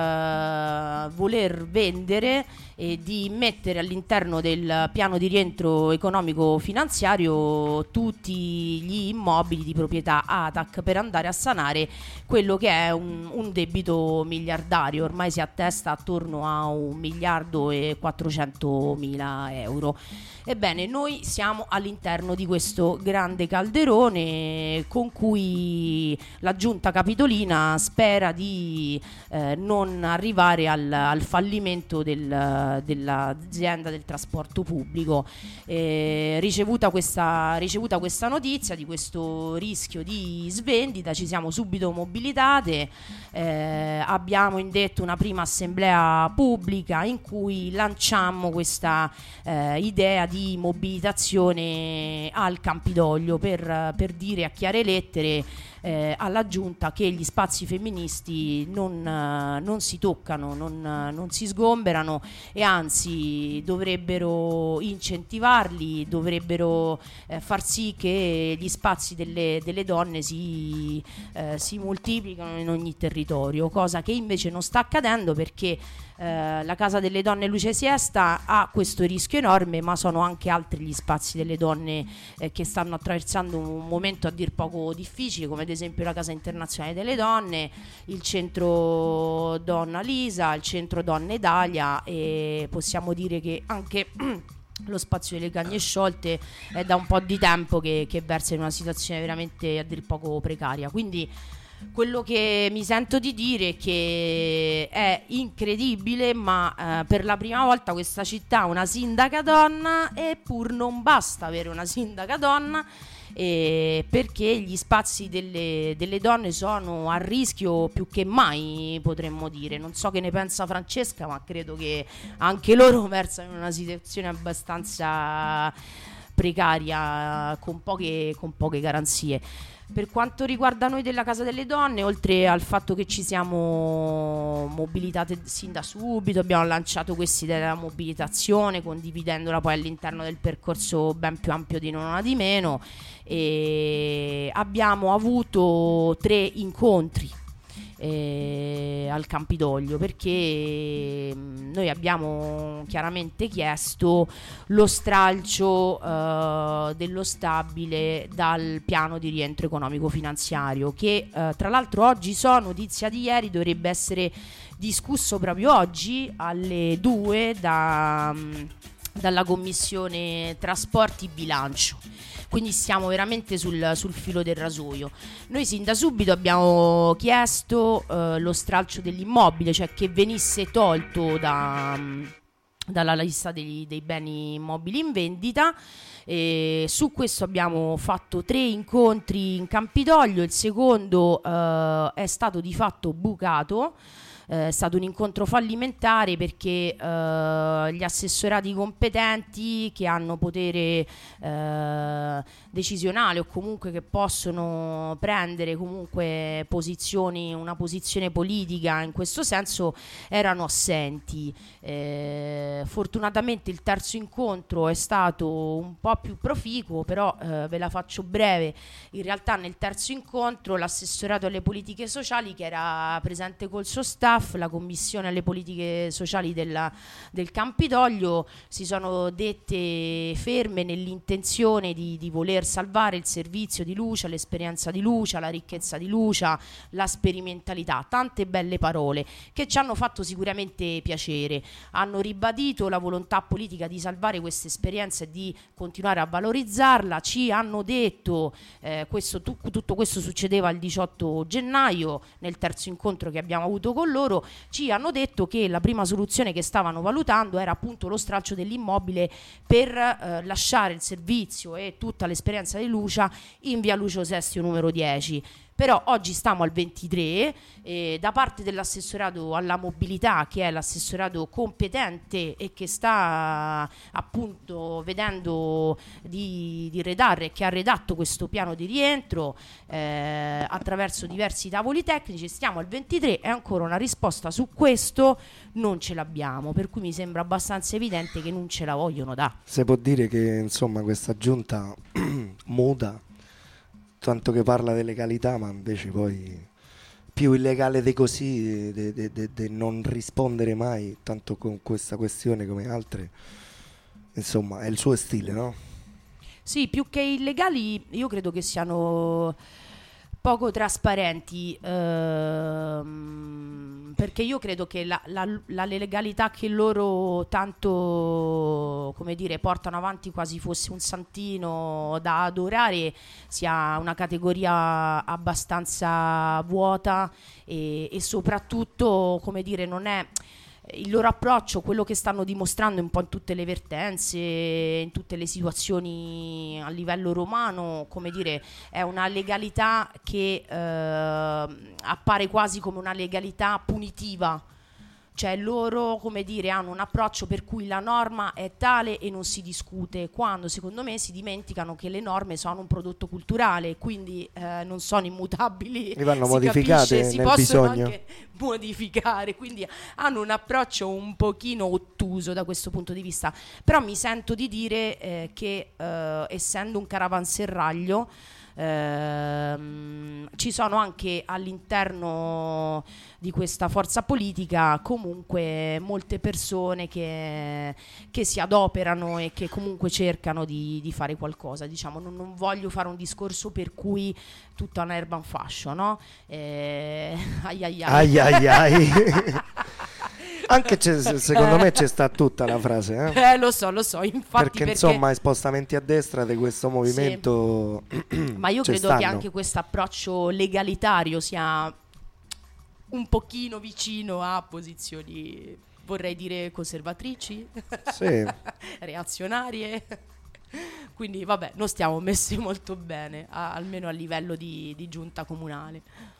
eh, voler vendere e di mettere all'interno del piano di rientro economico finanziario tutti gli immobili di proprietà A T A C per andare a sanare quello che è un, un debito miliardario. Ormai si attesta attorno a un miliardo e quattrocentomila euro. Ebbene, noi siamo all'interno di questo grande calderone con cui la giunta capitolina spera di eh, non arrivare al, al fallimento del, dell'azienda del trasporto pubblico. Eh, ricevuta, questa, ricevuta questa notizia di questo rischio di svendita, ci siamo subito mobilitate, eh, abbiamo indetto una prima assemblea pubblica in cui lanciammo questa eh, idea di mobilitazione al Campidoglio per, per dire a chiare lettere eh, alla giunta che gli spazi femministi non, eh, non si toccano, non, non si sgomberano e anzi dovrebbero incentivarli, dovrebbero eh, far sì che gli spazi delle, delle donne si, eh, si moltiplicano in ogni territorio, cosa che invece non sta accadendo perché eh, la Casa delle Donne Luce e Siesta ha questo rischio enorme, ma sono anche altri gli spazi delle donne eh, che stanno attraversando un momento a dir poco difficile, come ad esempio la Casa Internazionale delle Donne, il Centro Donna Lisa, il Centro Donne Italia, e possiamo dire che anche lo spazio delle Cagne Sciolte è da un po' di tempo che, che versa in una situazione veramente a dir poco precaria. Quindi quello che mi sento di dire è che è incredibile, ma eh, per la prima volta questa città ha una sindaca donna, e pur non basta avere una sindaca donna, eh, perché gli spazi delle, delle donne sono a rischio più che mai, potremmo dire. Non so che ne pensa Francesca, ma credo che anche loro versano in una situazione abbastanza precaria, con poche, con poche garanzie. Per quanto riguarda noi della Casa delle Donne, oltre al fatto che ci siamo mobilitate sin da subito, abbiamo lanciato questa idea della mobilitazione, condividendola poi all'interno del percorso ben più ampio di Non Una Di Meno, e abbiamo avuto tre incontri Eh, al Campidoglio, perché mh, noi abbiamo chiaramente chiesto lo stralcio eh, dello stabile dal piano di rientro economico finanziario, che eh, tra l'altro oggi, so notizia di ieri, dovrebbe essere discusso proprio oggi alle due da, mh, dalla Commissione Trasporti Bilancio. quindi stiamo veramente sul, sul filo del rasoio. Noi sin da subito abbiamo chiesto eh, lo stralcio dell'immobile, cioè che venisse tolto da, dalla lista dei, dei beni immobili in vendita. E su questo abbiamo fatto tre incontri in Campidoglio, il secondo eh, è stato di fatto bucato. È stato un incontro fallimentare perché eh, gli assessorati competenti che hanno potere eh, decisionale o comunque che possono prendere comunque posizioni, una posizione politica in questo senso, erano assenti. Eh, fortunatamente il terzo incontro è stato un po' più proficuo, però eh, ve la faccio breve. In realtà nel terzo incontro l'assessorato alle politiche sociali, che era presente col suo staff, la commissione alle politiche sociali della, del Campidoglio, si sono dette ferme nell'intenzione di, di voler salvare il servizio di Lucia, l'esperienza di Lucia, la ricchezza di Lucia, la sperimentalità, tante belle parole che ci hanno fatto sicuramente piacere. Hanno ribadito la volontà politica di salvare questa esperienza e di continuare a valorizzarla. Ci hanno detto eh, questo, tu, tutto questo succedeva il diciotto gennaio nel terzo incontro che abbiamo avuto con loro. Ci hanno detto che la prima soluzione che stavano valutando era appunto lo stralcio dell'immobile per eh, lasciare il servizio e tutta l'esperienza di Lucia in via Lucio Sestio numero dieci. Però oggi stiamo al ventitré e da parte dell'assessorato alla mobilità, che è l'assessorato competente e che sta appunto vedendo di, di redare, che ha redatto questo piano di rientro eh, attraverso diversi tavoli tecnici, stiamo al ventitré e ancora una risposta su questo non ce l'abbiamo, per cui mi sembra abbastanza evidente che non ce la vogliono dare. Si può dire che insomma questa giunta muta, tanto che parla di legalità, ma invece poi più illegale di così, di non rispondere mai, tanto con questa questione come altre, insomma è il suo stile, no? Sì, più che illegali io credo che siano poco trasparenti, ehm, perché io credo che la, la, la legalità che loro tanto, come dire, portano avanti quasi fosse un santino da adorare sia una categoria abbastanza vuota e, e soprattutto, come dire, non è il loro approccio, quello che stanno dimostrando un po' in tutte le vertenze, in tutte le situazioni a livello romano, come dire, è una legalità che eh, appare quasi come una legalità punitiva. Cioè loro, come dire, hanno un approccio per cui la norma è tale e non si discute, quando secondo me si dimenticano che le norme sono un prodotto culturale, quindi eh, non sono immutabili, e vanno si modificate capisce, si nel possono bisogno. anche modificare, quindi hanno un approccio un pochino ottuso da questo punto di vista. Però mi sento di dire eh, che eh, essendo un caravanserraglio ehm, ci sono anche all'interno di questa forza politica comunque molte persone che, che si adoperano e che comunque cercano di, di fare qualcosa. Diciamo, non, non voglio fare un discorso per cui tutta una urban fashion, no? Eh, ai ai ai. Ai ai ai. Anche c'è, secondo me c'è sta tutta la frase, eh? Eh, lo so, lo so, infatti, perché, perché insomma spostamenti a destra di questo movimento sì. Ma io credo stanno. che anche questo approccio legalitario sia un pochino vicino a posizioni, vorrei dire, conservatrici, sì. reazionarie. Quindi vabbè, non stiamo messi molto bene, a, almeno a livello di, di giunta comunale.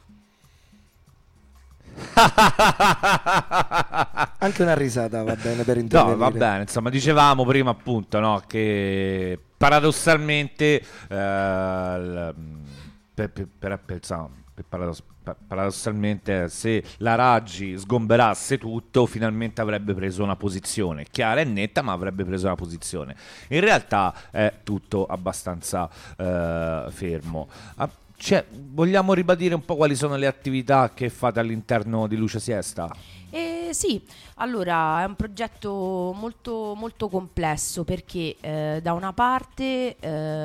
Anche una risata va bene per intervenire. No, va bene, insomma, dicevamo prima appunto, no, che paradossalmente eh, l- per, per, per, per, insomma, per paradoss- paradossalmente se la Raggi sgomberasse tutto finalmente avrebbe preso una posizione chiara e netta, ma avrebbe preso una posizione. In realtà è tutto abbastanza eh, fermo. Ah, cioè, vogliamo ribadire un po' quali sono le attività che fate all'interno di Luce Siesta? E Eh, sì, allora è un progetto molto, molto complesso perché eh, da una parte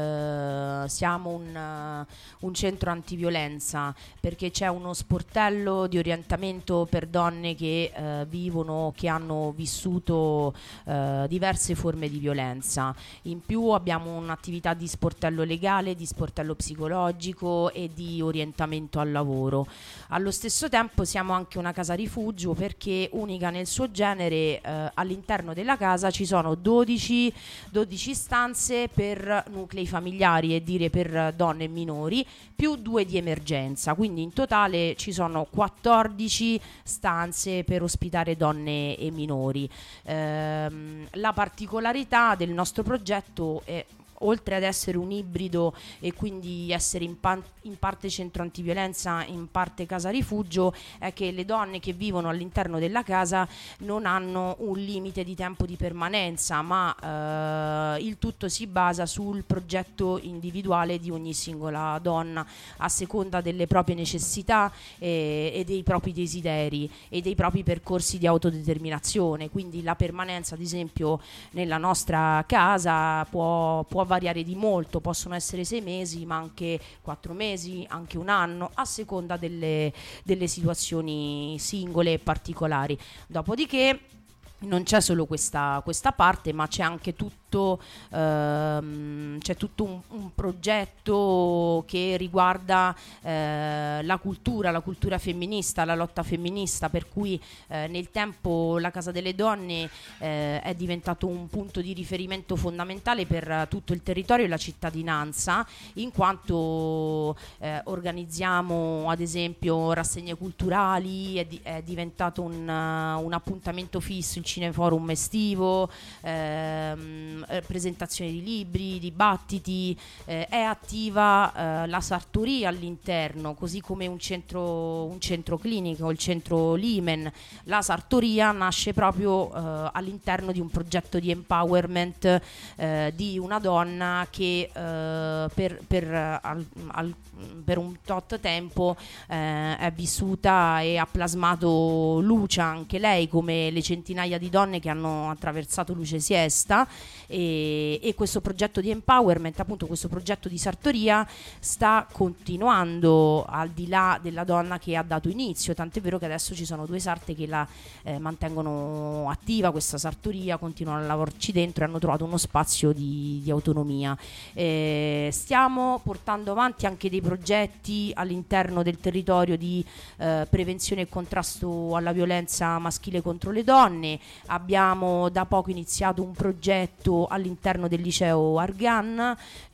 eh, siamo un, un centro antiviolenza, perché c'è uno sportello di orientamento per donne che eh, vivono, che hanno vissuto eh, diverse forme di violenza. In più abbiamo un'attività di sportello legale, di sportello psicologico e di orientamento al lavoro. Allo stesso tempo siamo anche una casa rifugio perché unica nel suo genere. Eh, all'interno della casa ci sono dodici, dodici stanze per nuclei familiari, e dire per donne e minori, più due di emergenza, quindi in totale ci sono quattordici stanze per ospitare donne e minori. Ehm, la particolarità del nostro progetto è, oltre ad essere un ibrido e quindi essere in, pan- in parte centro antiviolenza, in parte casa rifugio, è che le donne che vivono all'interno della casa non hanno un limite di tempo di permanenza, ma eh, il tutto si basa sul progetto individuale di ogni singola donna, a seconda delle proprie necessità e, e dei propri desideri e dei propri percorsi di autodeterminazione. Quindi la permanenza, ad esempio, nella nostra casa può, può variare di molto, possono essere sei mesi, ma anche quattro mesi, anche un anno, a seconda delle, delle situazioni singole e particolari. Dopodiché non c'è solo questa, questa parte, ma c'è anche tutto, ehm, c'è tutto un, un progetto che riguarda eh, la cultura, la cultura femminista, la lotta femminista, per cui eh, nel tempo la Casa delle Donne eh, è diventato un punto di riferimento fondamentale per tutto il territorio e la cittadinanza, in quanto eh, organizziamo ad esempio rassegne culturali, è, di, è diventato un, uh, un appuntamento fisso il cineforum estivo, ehm, presentazioni di libri, dibattiti, eh, è attiva eh, la sartoria all'interno, così come un centro, un centro clinico, il centro Limen. La sartoria nasce proprio eh, all'interno di un progetto di empowerment eh, di una donna che eh, per, per, al, al, per un tot tempo eh, è vissuta e ha plasmato luce anche lei, come le centinaia di donne che hanno attraversato Luce Siesta, e, e questo progetto di empowerment, appunto questo progetto di sartoria, sta continuando al di là della donna che ha dato inizio, tant'è vero che adesso ci sono due sarte che la eh, mantengono attiva questa sartoria, continuano a lavorarci dentro e hanno trovato uno spazio di, di autonomia. Eh, stiamo portando avanti anche dei progetti all'interno del territorio di eh, prevenzione e contrasto alla violenza maschile contro le donne. Abbiamo da poco iniziato un progetto all'interno del liceo Argan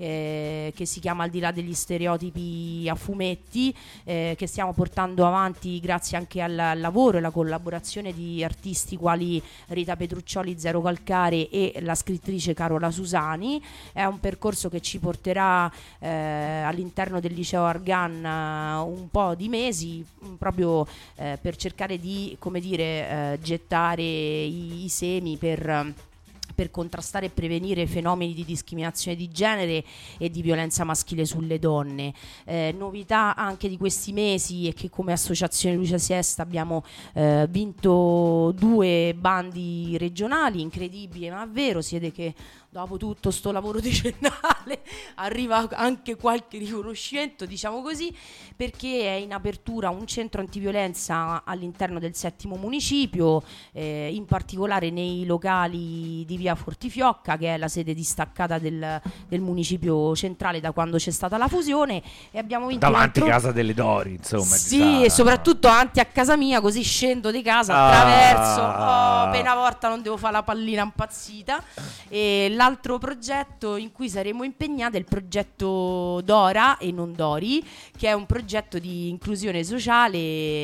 eh, che si chiama Al di là degli stereotipi a fumetti, eh, che stiamo portando avanti grazie anche al, al lavoro e alla collaborazione di artisti quali Rita Petruccioli, Zero Calcare e la scrittrice Carola Susani. È un percorso che ci porterà eh, all'interno del liceo Argan uh, un po' di mesi, mh, proprio eh, per cercare di, come dire, eh, gettare i, i semi per per contrastare e prevenire fenomeni di discriminazione di genere e di violenza maschile sulle donne. Eh, novità anche di questi mesi è che come associazione Luce Siesta abbiamo eh, vinto due bandi regionali, incredibile ma vero, si vede che dopo tutto sto lavoro decennale arriva anche qualche riconoscimento, diciamo così, perché è in apertura un centro antiviolenza all'interno del settimo municipio, eh, in particolare nei locali di via Fortifiocca, che è la sede distaccata del, del municipio centrale da quando c'è stata la fusione, e abbiamo vinto davanti altro... Casa delle Dori, insomma. Sì, e soprattutto avanti a casa mia, così scendo di casa, attraverso, ah. oh, appena volta non devo fare la pallina impazzita. E l'altro progetto in cui saremo impegnati è il progetto Dora e non Dori, che è un progetto di inclusione sociale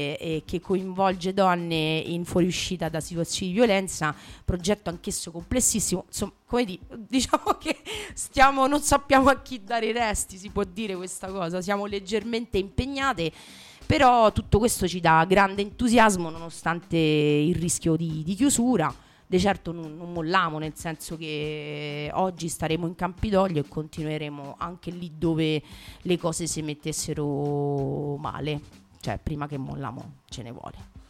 e che coinvolge donne in fuoriuscita da situazioni di violenza, progetto anch'esso complessissimo. Insomma, come di, diciamo che stiamo, non sappiamo a chi dare i resti, si può dire questa cosa, siamo leggermente impegnate, però tutto questo ci dà grande entusiasmo nonostante il rischio di, di chiusura. De certo non, non molliamo, nel senso che oggi staremo in Campidoglio e continueremo anche lì dove le cose si mettessero male, cioè prima che molliamo ce ne vuole.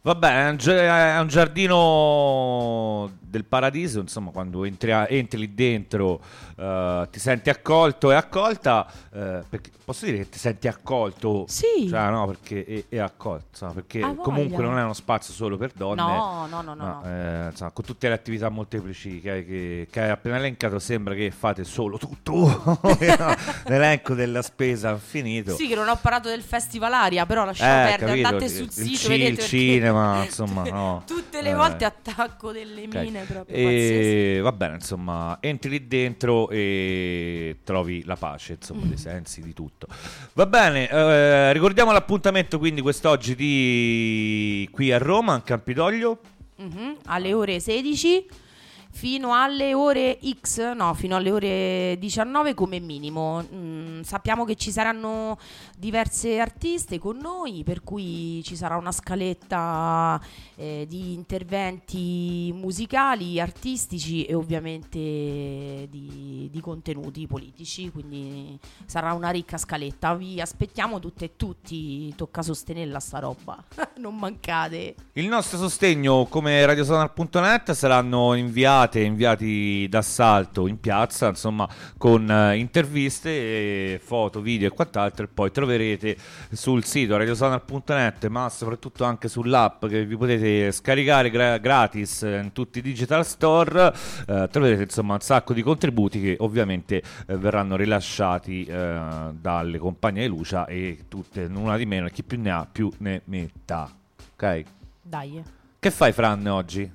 Vabbè, è un, gi- è un giardino del paradiso, insomma, quando entri, a- entri lì dentro eh, ti senti accolto e accolta, eh, perché, posso dire che ti senti accolto? Sì. Cioè, no, perché è, è accolto, insomma, perché Ha voglia. comunque non è uno spazio solo per donne. No, no, no, no, ma, no. eh, insomma, con tutte le attività molteplici che, hai- che, che hai appena elencato, sembra che fate solo tutto. L'elenco della spesa infinito. Sì, che non ho parlato del festival Aria, però lasciamo Eh, perdere, capito, andate il- sul il sito, ci- vedete il perché cinema, insomma, no. tutte le Eh. volte attacco delle Ok. mine proprio pazzesche. E va bene, insomma, entri lì dentro e trovi la pace, insomma, Mm. dei sensi, di tutto. Va bene, eh, ricordiamo l'appuntamento quindi quest'oggi di qui a Roma, in Campidoglio. Mhm, alle ore sedici fino alle ore X, no, fino alle ore diciannove come minimo. Mm, sappiamo che ci saranno diverse artiste con noi, per cui ci sarà una scaletta eh, di interventi musicali, artistici e ovviamente di, di contenuti politici, quindi sarà una ricca scaletta. Vi aspettiamo tutte e tutti, tocca sostenerla sta roba, non mancate. Il nostro sostegno come radiosonar punto net saranno inviate inviati d'assalto in piazza, insomma, con eh, interviste, e foto, video e quant'altro, e poi troverete sul sito radiosonar punto net, ma soprattutto anche sull'app che vi potete scaricare gra- gratis in tutti i digital store, eh, troverete insomma un sacco di contributi che ovviamente eh, verranno rilasciati eh, dalle compagnie di Lucia, e tutte, una di meno, e chi più ne ha più ne metta. Ok? Dai. Che fai, Fran, oggi?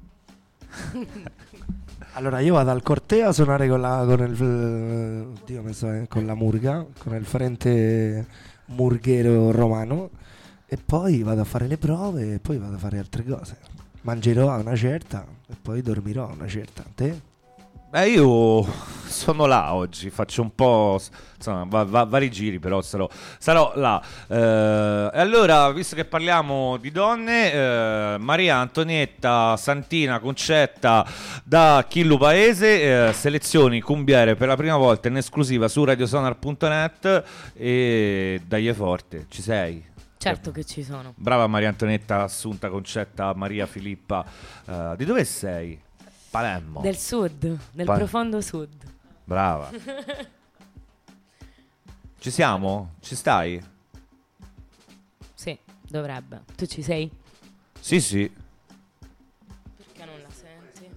Allora io vado al corteo a suonare con la con il Dio, mi so, eh, con la murga, con il frente murghero romano, e poi vado a fare le prove e poi vado a fare altre cose. Mangerò a una certa e poi dormirò a una certa. Te? Beh, io sono là oggi, faccio un po', insomma, va- va- vari giri, però sarò, sarò là. Eh, e allora, visto che parliamo di donne, eh, Maria Antonietta Santina Concetta da Chillu Paese, eh, selezioni cumbiere per la prima volta in esclusiva su radiosonar punto net, e dagli forte, ci sei? Certo che ci sono. Brava Maria Antonietta Assunta Concetta Maria Filippa. Eh, di dove sei? Palermo. Del sud, del Pa- profondo sud. Brava. Ci siamo? Ci stai? Sì, dovrebbe. Tu ci sei? Sì, sì. Perché non la senti?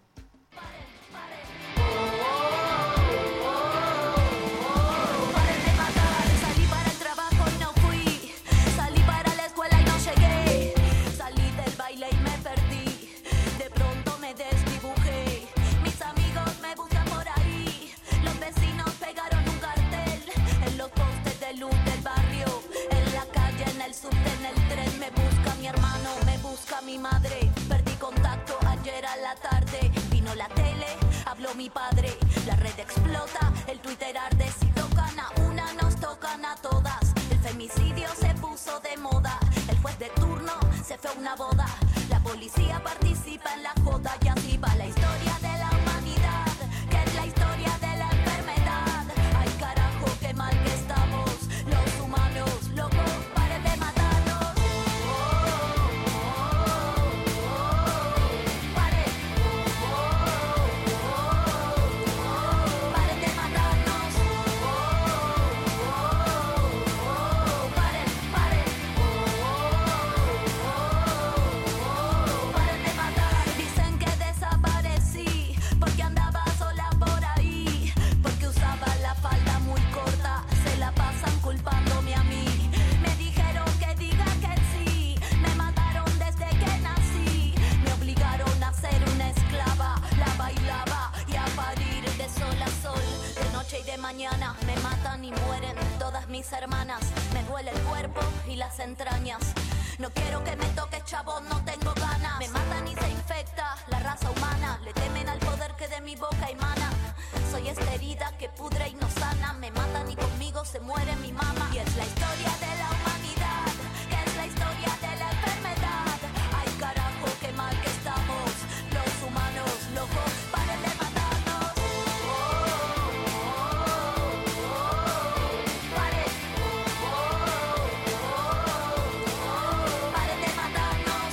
Salí para el trabajo y no fui, salí para la escuela y no llegué, salí del baile y me perdí, de pronto me desdibujé, mis amigos me buscan por ahí, los vecinos pegaron un cartel, en los postes de luz del barrio, en la calle, en el subte, en el tren, me busca mi hermano, me busca mi madre, perdí contacto ayer a la tarde, vino la tele, habló mi padre, la red explota, el Twitter arde, si tocan a una nos tocan a todas, el femicidio se puso de moda, el juez de turno se fue a una boda, la policía participa en la joda y así va la historia de la humanidad, que es la historia de la enfermedad, ay carajo qué mal que estamos, los humanos locos, paren de matarnos, paren, paren de matarnos, paren, paren, paren de matar. Dicen que desaparecí porque andaba sola por ahí, porque usaba la falda muy corta, se la pasan culpándome a mí. Me dijeron que diga que sí, me mataron desde que nací, me obligaron a ser una esclava, la bailaba y a parir de sol a sol, de noche y de mañana, me matan y mueren todas mis hermanas, me duele el cuerpo y las entrañas, no quiero que me toque chavo, no tengo ganas, me matan y se infecta la raza humana, le temen al poder que de mi boca emana, soy esta herida que pudre y no sana, me matan y conmigo se muere mi mamá, y es la historia de la humanidad, que es la historia de la enfermedad, ay carajo qué mal que estamos, los humanos locos, paren de matarnos, paren, paren de matarnos,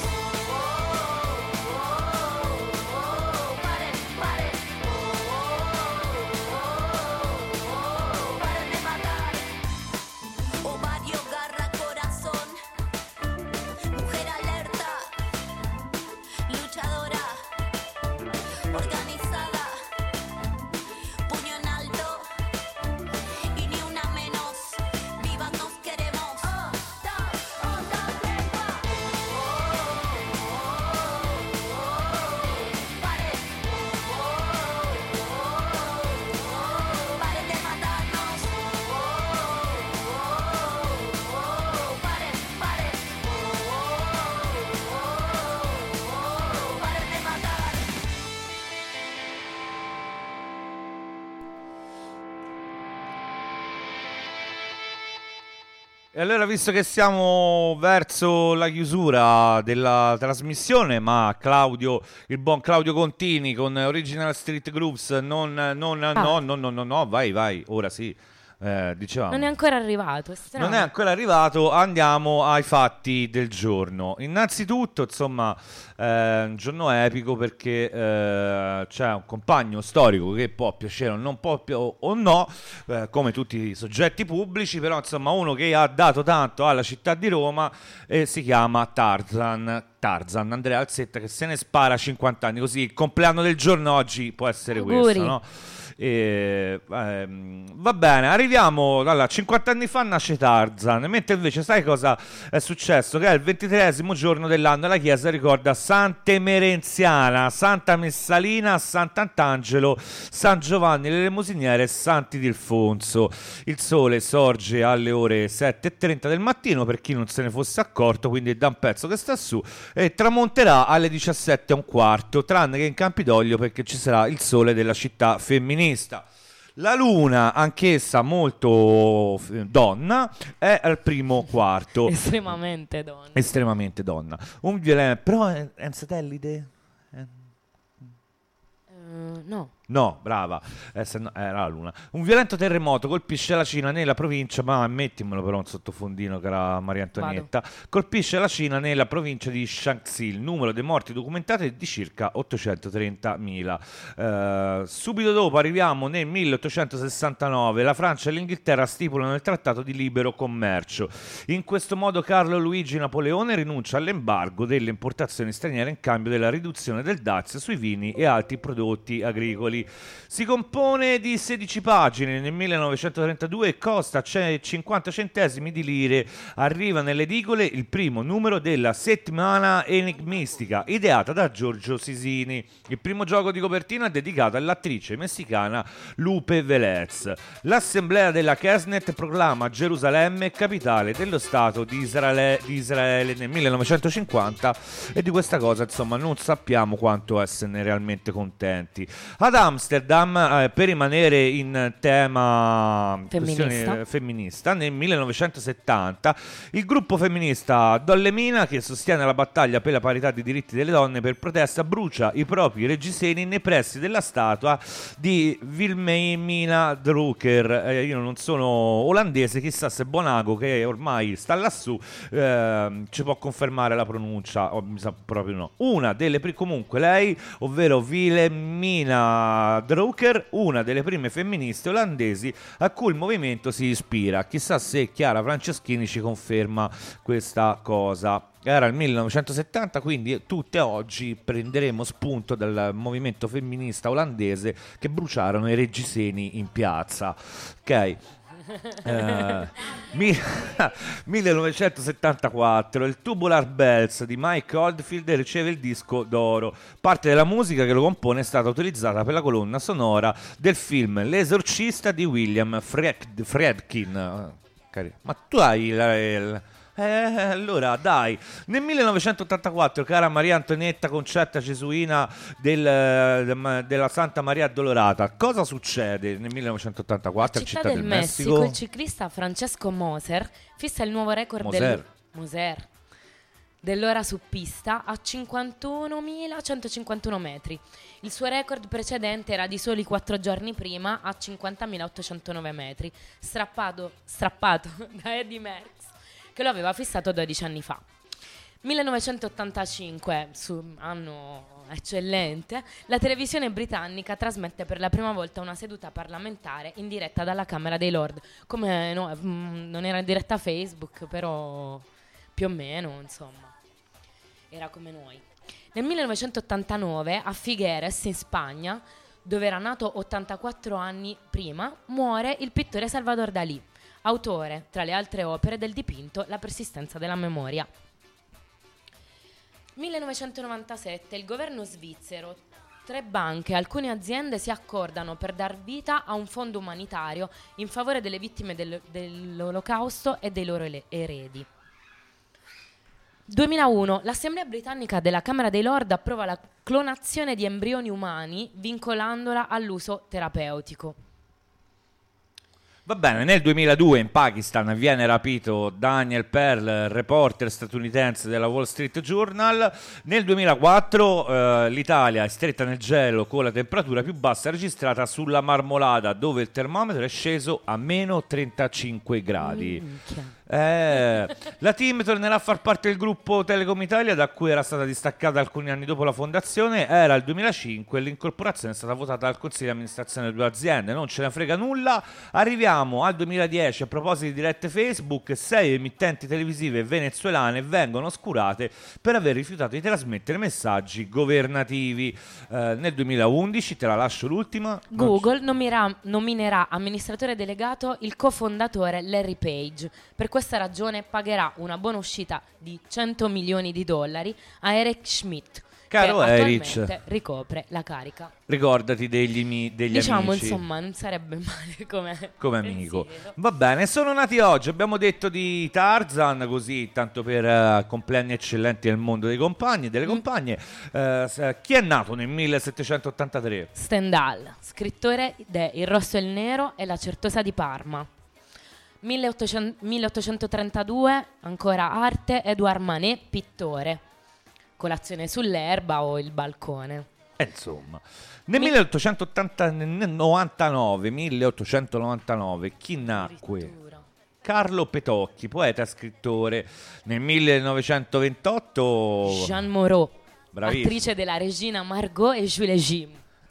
E allora, visto che siamo verso la chiusura della trasmissione, ma Claudio, il buon Claudio Contini con Original Street Grooves, non, non, Ah. no, no, no, no, no, vai, vai, ora sì, eh, dicevamo. Non è ancora arrivato, è strano. Non è ancora arrivato, andiamo ai fatti del giorno. Innanzitutto, insomma, eh, un giorno epico perché eh, c'è un compagno storico che può piacere o non può pi- o no, eh, come tutti i soggetti pubblici, però insomma uno che ha dato tanto alla città di Roma e si chiama Tarzan. Tarzan, Andrea Alzetta, che se ne spara cinquanta anni, così il compleanno del giorno oggi può essere Auguri. questo, no? E, ehm, va bene, arriviamo. Allora, cinquanta anni fa nasce Tarzan, mentre invece sai cosa è successo? Che è il ventitreesimo giorno dell'anno e la chiesa ricorda Sant'Emerenziana, Santa Messalina, Sant'Antangelo, San Giovanni l'Elemosiniere e Sant'Ildefonso. Il sole sorge alle ore sette e trenta del mattino, per chi non se ne fosse accorto, quindi è da un pezzo che sta su, e tramonterà alle diciassette e un quarto, tranne che in Campidoglio, perché ci sarà il sole della città femminista. La luna, anch'essa molto eh, donna, è al primo quarto. Estremamente donna. Estremamente donna. Un violento, però è, è un satellite? Eh, Eh, no. No, brava, eh, se no- era la luna. Un violento terremoto colpisce la Cina nella provincia, ma mettimelo però un sottofondino, cara Maria Antonietta. Colpisce la Cina nella provincia di Shaanxi. Il numero dei morti documentati è di circa ottocentotrentamila. Eh, subito dopo arriviamo nel milleottocentosessantanove. La Francia e l'Inghilterra stipulano il trattato di libero commercio. In questo modo Carlo Luigi Napoleone rinuncia all'embargo delle importazioni straniere in cambio della riduzione del dazio sui vini e altri prodotti agricoli. Si compone di sedici pagine nel millenovecentotrentadue e costa ce- cinquanta centesimi di lire. Arriva nelle edicole il primo numero della Settimana Enigmistica, ideata da Giorgio Sisini. Il primo gioco di copertina è dedicato all'attrice messicana Lupe Velez. L'assemblea della Knesset proclama Gerusalemme capitale dello Stato di Israele, di Israele nel millenovecentocinquanta, e di questa cosa insomma non sappiamo quanto esserne realmente contenti. Ad Amsterdam, eh, per rimanere in tema Femminista. questione femminista, nel millenovecentosettanta il gruppo femminista Dollemina, che sostiene la battaglia per la parità dei diritti delle donne per protesta, brucia i propri reggiseni nei pressi della statua di Wilhelmina Drucker. Eh, io non sono olandese, chissà se Bonago, che ormai sta lassù, eh, ci può confermare la pronuncia, o mi sa proprio no. Una delle pri- comunque lei, ovvero Wilhelmina Drucker, una delle prime femministe olandesi a cui il movimento si ispira. Chissà se Chiara Franceschini ci conferma questa cosa. Era il millenovecentosettanta, quindi tutte oggi prenderemo spunto dal movimento femminista olandese che bruciarono i reggiseni in piazza. Ok. Eh, mi- millenovecentosettantaquattro il Tubular Bells di Mike Oldfield riceve il disco d'oro. Parte della musica che lo compone è stata utilizzata per la colonna sonora del film L'esorcista di William Fried- Friedkin. Eh, cari- Ma tu hai la- il- Eh, allora dai, nel millenovecentottantaquattro, cara Maria Antonietta Concetta Gesuina del, eh, della Santa Maria Addolorata, cosa succede nel millenovecentottantaquattro a Città, Città del, del Messico, Messico? il ciclista Francesco Moser fissa il nuovo record Moser. del Moser dell'ora su pista a cinquantunomilacentocinquantuno metri. Il suo record precedente era di soli quattro giorni prima a cinquantamilaottocentonove metri, strappato, strappato da Eddie Merckx, che lo aveva fissato dodici anni fa. millenovecentottantacinque, su, anno eccellente, la televisione britannica trasmette per la prima volta una seduta parlamentare in diretta dalla Camera dei Lord. Come no, mm, non era in diretta Facebook, però più o meno, insomma, era come noi. Nel millenovecentottantanove a Figueres, in Spagna, dove era nato ottantaquattro anni prima, muore il pittore Salvador Dalí, autore, tra le altre opere, del dipinto La persistenza della memoria. millenovecentonovantasette, il governo svizzero, tre banche e alcune aziende si accordano per dar vita a un fondo umanitario in favore delle vittime del- dell'Olocausto e dei loro ele- eredi. duemilauno, l'Assemblea britannica della Camera dei Lord approva la clonazione di embrioni umani vincolandola all'uso terapeutico. Va bene, nel duemiladue in Pakistan viene rapito Daniel Pearl, reporter statunitense della Wall Street Journal. Nel duemilaquattro eh, l'Italia è stretta nel gelo con la temperatura più bassa registrata sulla Marmolada, dove il termometro è sceso a meno trentacinque gradi. Minchia. Eh, la team tornerà a far parte del gruppo Telecom Italia, da cui era stata distaccata alcuni anni dopo la fondazione. Era il duemilacinque e l'incorporazione è stata votata dal consiglio di amministrazione delle due aziende. Non ce ne frega nulla. Arriviamo al duemiladieci. A proposito di dirette Facebook, sei emittenti televisive venezuelane vengono oscurate per aver rifiutato di trasmettere messaggi governativi. Eh, nel duemilaundici, te la lascio l'ultima, Google nominerà, nominerà amministratore delegato il cofondatore Larry Page. Per questa ragione pagherà una buona uscita di cento milioni di dollari a Eric Schmidt, Caro che Eric, attualmente ricopre la carica. ricordati degli, mi- degli Diciamo, amici. insomma, non sarebbe male come, Come amico. pensiero. Va bene, sono nati oggi, abbiamo detto di Tarzan, così tanto per uh, compleanni eccellenti nel mondo dei compagni e delle compagne. Uh, s- chi è nato nel millesettecentottantatré? Stendhal, scrittore de Il rosso e il nero e la certosa di Parma. milleottocento milleottocentotrentadue, ancora arte, Edouard Manet, pittore. Colazione sull'erba o il balcone. Eh, insomma, nel milleottocentonovantanove, milleottocentonovantanove, chi nacque? Carlo Petocchi, poeta e scrittore. Nel millenovecentoventotto, Jeanne Moreau, bravissimo. attrice della regina Margot e Jules Jim.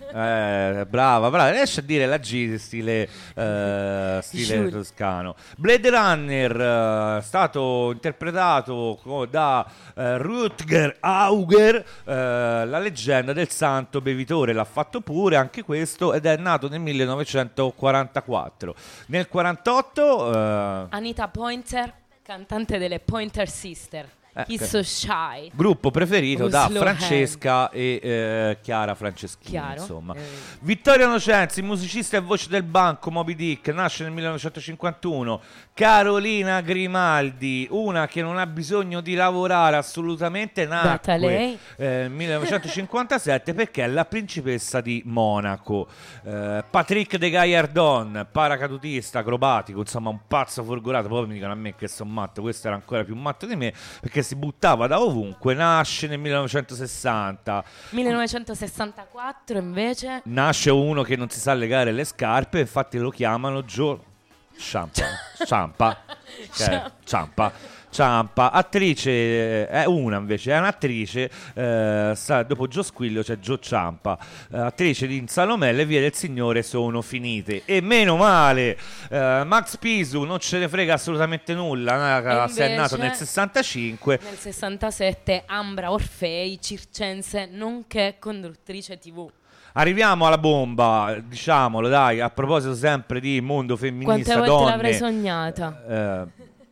Eh, brava, brava, riesce a dire la G stile, eh, stile Jules. toscano. Blade Runner, eh, stato interpretato co- da eh, Rutger Hauer, eh, la leggenda del santo bevitore, l'ha fatto pure anche questo, ed è nato nel millenovecentoquarantaquattro. Nel quarantotto, eh, Anita Pointer, cantante delle Pointer Sister. Eh, He's che- so shy. gruppo preferito Oh, da slow Francesca e eh, Chiara Franceschini, Chiaro. insomma. Eh. Vittorio Nocenzi, musicista e voce del banco Moby Dick, nasce nel millenovecentocinquantuno. Carolina Grimaldi, una che non ha bisogno di lavorare assolutamente, Beata nacque lei. eh, nel millenovecentocinquantasette perché è la principessa di Monaco. Eh, Patrick de Gaillardon, paracadutista, acrobatico, insomma un pazzo folgorato. Poi mi dicono a me che sono matto, questo era ancora più matto di me perché si buttava da ovunque. Nasce nel millenovecentosessanta. millenovecentosessantaquattro invece. Nasce uno che non si sa legare le scarpe, infatti lo chiamano Gio Ciampa. Ciampa. Cioè, Ciampa. Ciampa, attrice, eh, è una invece, è un'attrice, eh, sta- dopo Gio Squillo c'è Gio Ciampa, eh, attrice di In Salomè, le vie del Signore sono finite. E meno male, eh, Max Pisu non ce ne frega assolutamente nulla, na- E se è nato invece- nel sessantacinque. Nel sessantasette Ambra Orfei, circense, nonché conduttrice tivù. Arriviamo alla bomba, diciamolo dai, a proposito sempre di mondo Quante femminista, volte donne. l'avrei sognata? eh,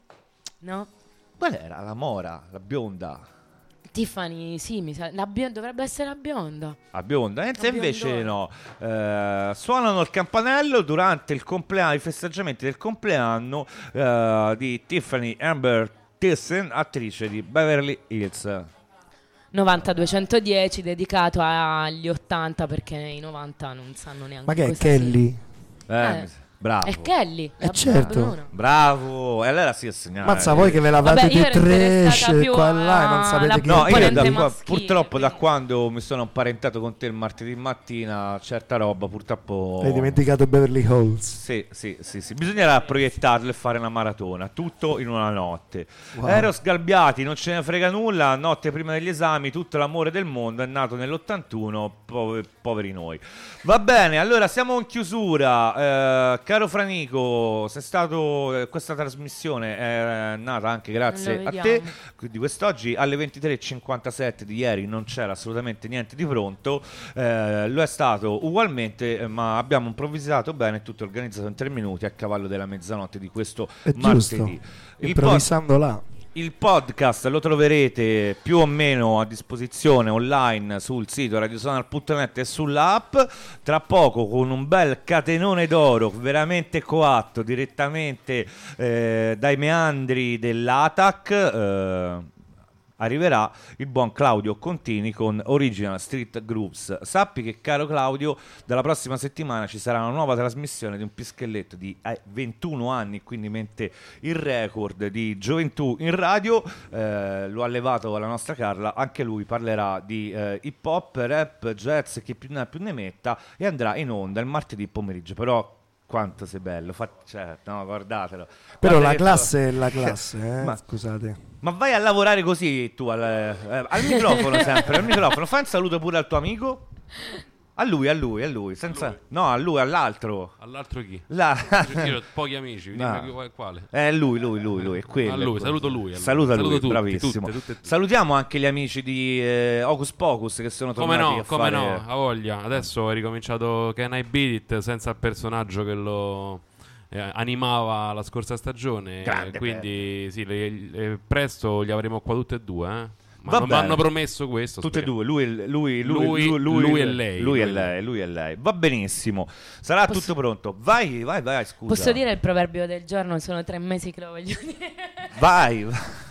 No? qual era la mora, la bionda? Tiffany, sì, mi sa, la bio- dovrebbe essere la bionda. A bionda, e La invece no. biondona. Eh, suonano il campanello durante il compleanno, i festeggiamenti del compleanno eh, di Tiffany Amber Thiessen, attrice di Beverly Hills. novanta duecentodieci, dedicato agli ottanta perché i novanta non sanno neanche Ma che è cosa Kelly? Eh, Eh. bravo. sia. È Kelly, Eh, la certo. Bruna. Bravo, e allora si è segnato. Mazza, voi che ve la Vabbè, fate io di ero interessata trash più qua e là e non alla- sapete alla che No, io componente da qua- maschile, purtroppo da quindi. quando mi sono imparentato con te il martedì mattina, certa roba purtroppo... hai dimenticato Beverly Hills. Sì, sì, sì, sì. Bisognerà proiettarlo e fare una maratona, tutto in una notte. Wow. Eros Galbiati, non ce ne frega nulla, notte prima degli esami, tutto l'amore del mondo, è nato nell'ottantuno, pove- poveri noi. Va bene, allora siamo in chiusura. Eh, caro Franico, sei stato, eh, questa trasmissione è nata anche grazie Lo a vediamo. te. Quindi quest'oggi alle ventitré e cinquantasette di ieri non c'era assolutamente niente di pronto, eh, lo è stato ugualmente, eh, ma abbiamo improvvisato bene, tutto organizzato in tre minuti a cavallo della mezzanotte di questo È giusto. martedì. Il, pod- Improvvisando là. il podcast lo troverete più o meno a disposizione online sul sito radiosonal punto net e sull'app. Tra poco con un bel catenone d'oro veramente coatto direttamente eh, dai meandri dell'A T A C. eh, arriverà il buon Claudio Contini con Original Street Grooves. Sappi che, caro Claudio, dalla prossima settimana ci sarà una nuova trasmissione di un pischelletto di eh, ventuno anni, quindi mente il record di gioventù in radio, eh, lo ha levato la nostra Carla, anche lui parlerà di eh, hip hop, rap, jazz, chi più ne ha più ne metta, e andrà in onda il martedì pomeriggio. Però quanto sei bello, fa... cioè, no, guardatelo. Però Guarda la che classe è la classe, eh? Ma- Scusate. Ma vai a lavorare così tu al, eh, al microfono sempre, al microfono. Fai un saluto pure al tuo amico. A lui, a lui, a lui, senza... A lui. No, a lui, all'altro. All'altro chi? La... Io ho pochi amici, No. dimmi quale. È lui, lui, lui, lui, è quello. A lui, saluto lui, allora. Saluta Saluto lui, tutti, bravissimo. tutte, tutte, tutte. Salutiamo anche gli amici di eh, Hocus Pocus che sono Come tornati no, a come fare... no, a voglia. Adesso è ricominciato Can I Beat It senza il personaggio che lo eh, animava la scorsa stagione. Grande, eh, quindi sì, le- le- presto li avremo qua tutte e due, eh. Ma Va non mi bene. hanno promesso questo. Tutte e speriamo. due, lui, e- lui, lui, Lui- lui, lui, lui e lei, Lui e lui e lei, lui e lei. Va benissimo. Sarà Posso- tutto pronto. Vai, vai, vai, scusa. Posso dire il proverbio del giorno? Sono tre mesi che lo voglio dire. Vai.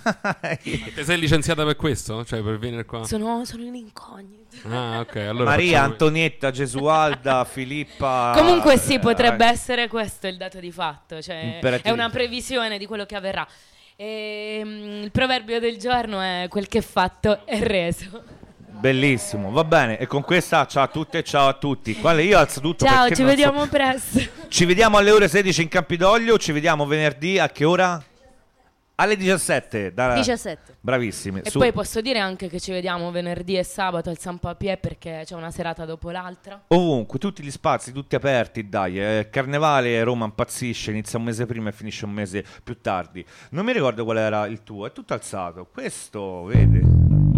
Te sei licenziata per questo? Cioè per venire qua? Sono, sono in incognito. Ah, ok. Allora Maria, facciamo- Antonietta, Gesualda, Filippa. Comunque sì, potrebbe eh, essere questo il dato di fatto, cioè Imperativo. è una previsione di quello che avverrà. E, il proverbio del giorno è: quel che è fatto è reso. Bellissimo, va bene. E con questa ciao a tutte e ciao a tutti. Quale io alzo tutto Ciao, perché ci non so- vediamo presto. Ci vediamo alle ore sedici in Campidoglio. Ci vediamo venerdì a che ora? Alle diciassette. Da... diciassette. Bravissimi. E Su- poi posso dire anche che ci vediamo venerdì e sabato al San Papier perché c'è una serata dopo l'altra. Ovunque, tutti gli spazi, tutti aperti, dai, eh, Carnevale, Roma impazzisce, inizia un mese prima e finisce un mese più tardi. Non mi ricordo qual era il tuo, è tutto alzato. Questo, vede.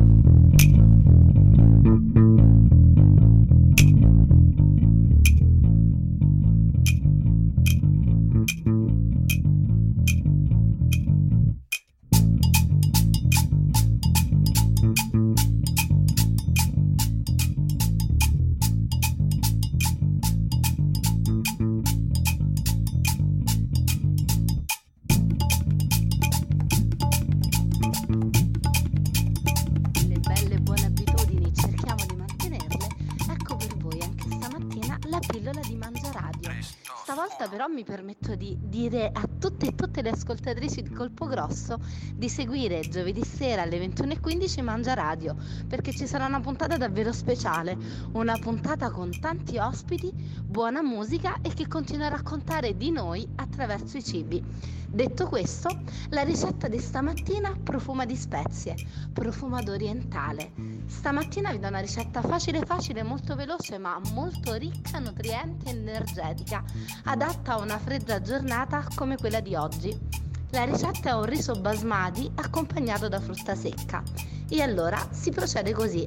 Le belle buone abitudini cerchiamo di mantenerle. Ecco per voi anche stamattina la pillola di Mangiaradio. Stavolta però mi permetto di dire a tutte e tutte le ascoltatrici di Colpo Grosso di seguire giovedì sera alle ventuno e quindici Mangiaradio, perché ci sarà una puntata davvero speciale, una puntata con tanti ospiti, buona musica e che continua a raccontare di noi attraverso i cibi. Detto questo, la ricetta di stamattina profuma di spezie, profuma d'orientale. Stamattina vi do una ricetta facile facile, molto veloce ma molto ricca, nutriente e energetica, adatta a una fredda giornata come quella di oggi. La ricetta è un riso basmati accompagnato da frutta secca. E allora si procede così.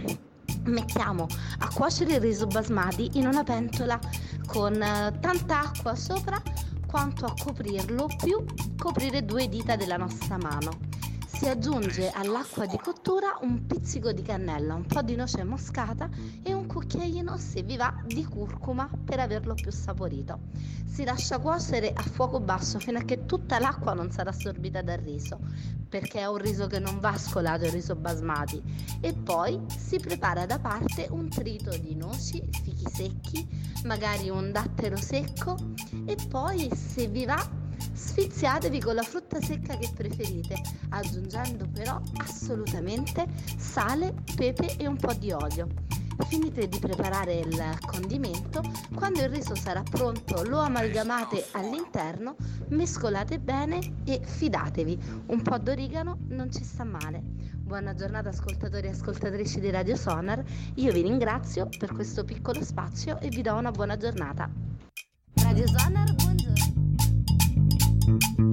Mettiamo a cuocere il riso basmati in una pentola con eh, tanta acqua sopra quanto a coprirlo più coprire due dita della nostra mano. Si aggiunge all'acqua di cottura un pizzico di cannella, un po' di noce moscata e un cucchiaino, se vi va, di curcuma per averlo più saporito. Si lascia cuocere a fuoco basso fino a che tutta l'acqua non sarà assorbita dal riso, perché è un riso che non va scolato, il riso basmati. E poi si prepara da parte un trito di noci, fichi secchi, magari un dattero secco e poi, se vi va, sfiziatevi con la frutta secca che preferite, aggiungendo però assolutamente sale, pepe e un po' di olio. Finite di preparare il condimento, quando il riso sarà pronto lo amalgamate all'interno, mescolate bene e fidatevi, un po' d'origano non ci sta male. Buona giornata ascoltatori e ascoltatrici di Radio Sonar, io vi ringrazio per questo piccolo spazio e vi do una buona giornata. Radio Sonar, buongiorno.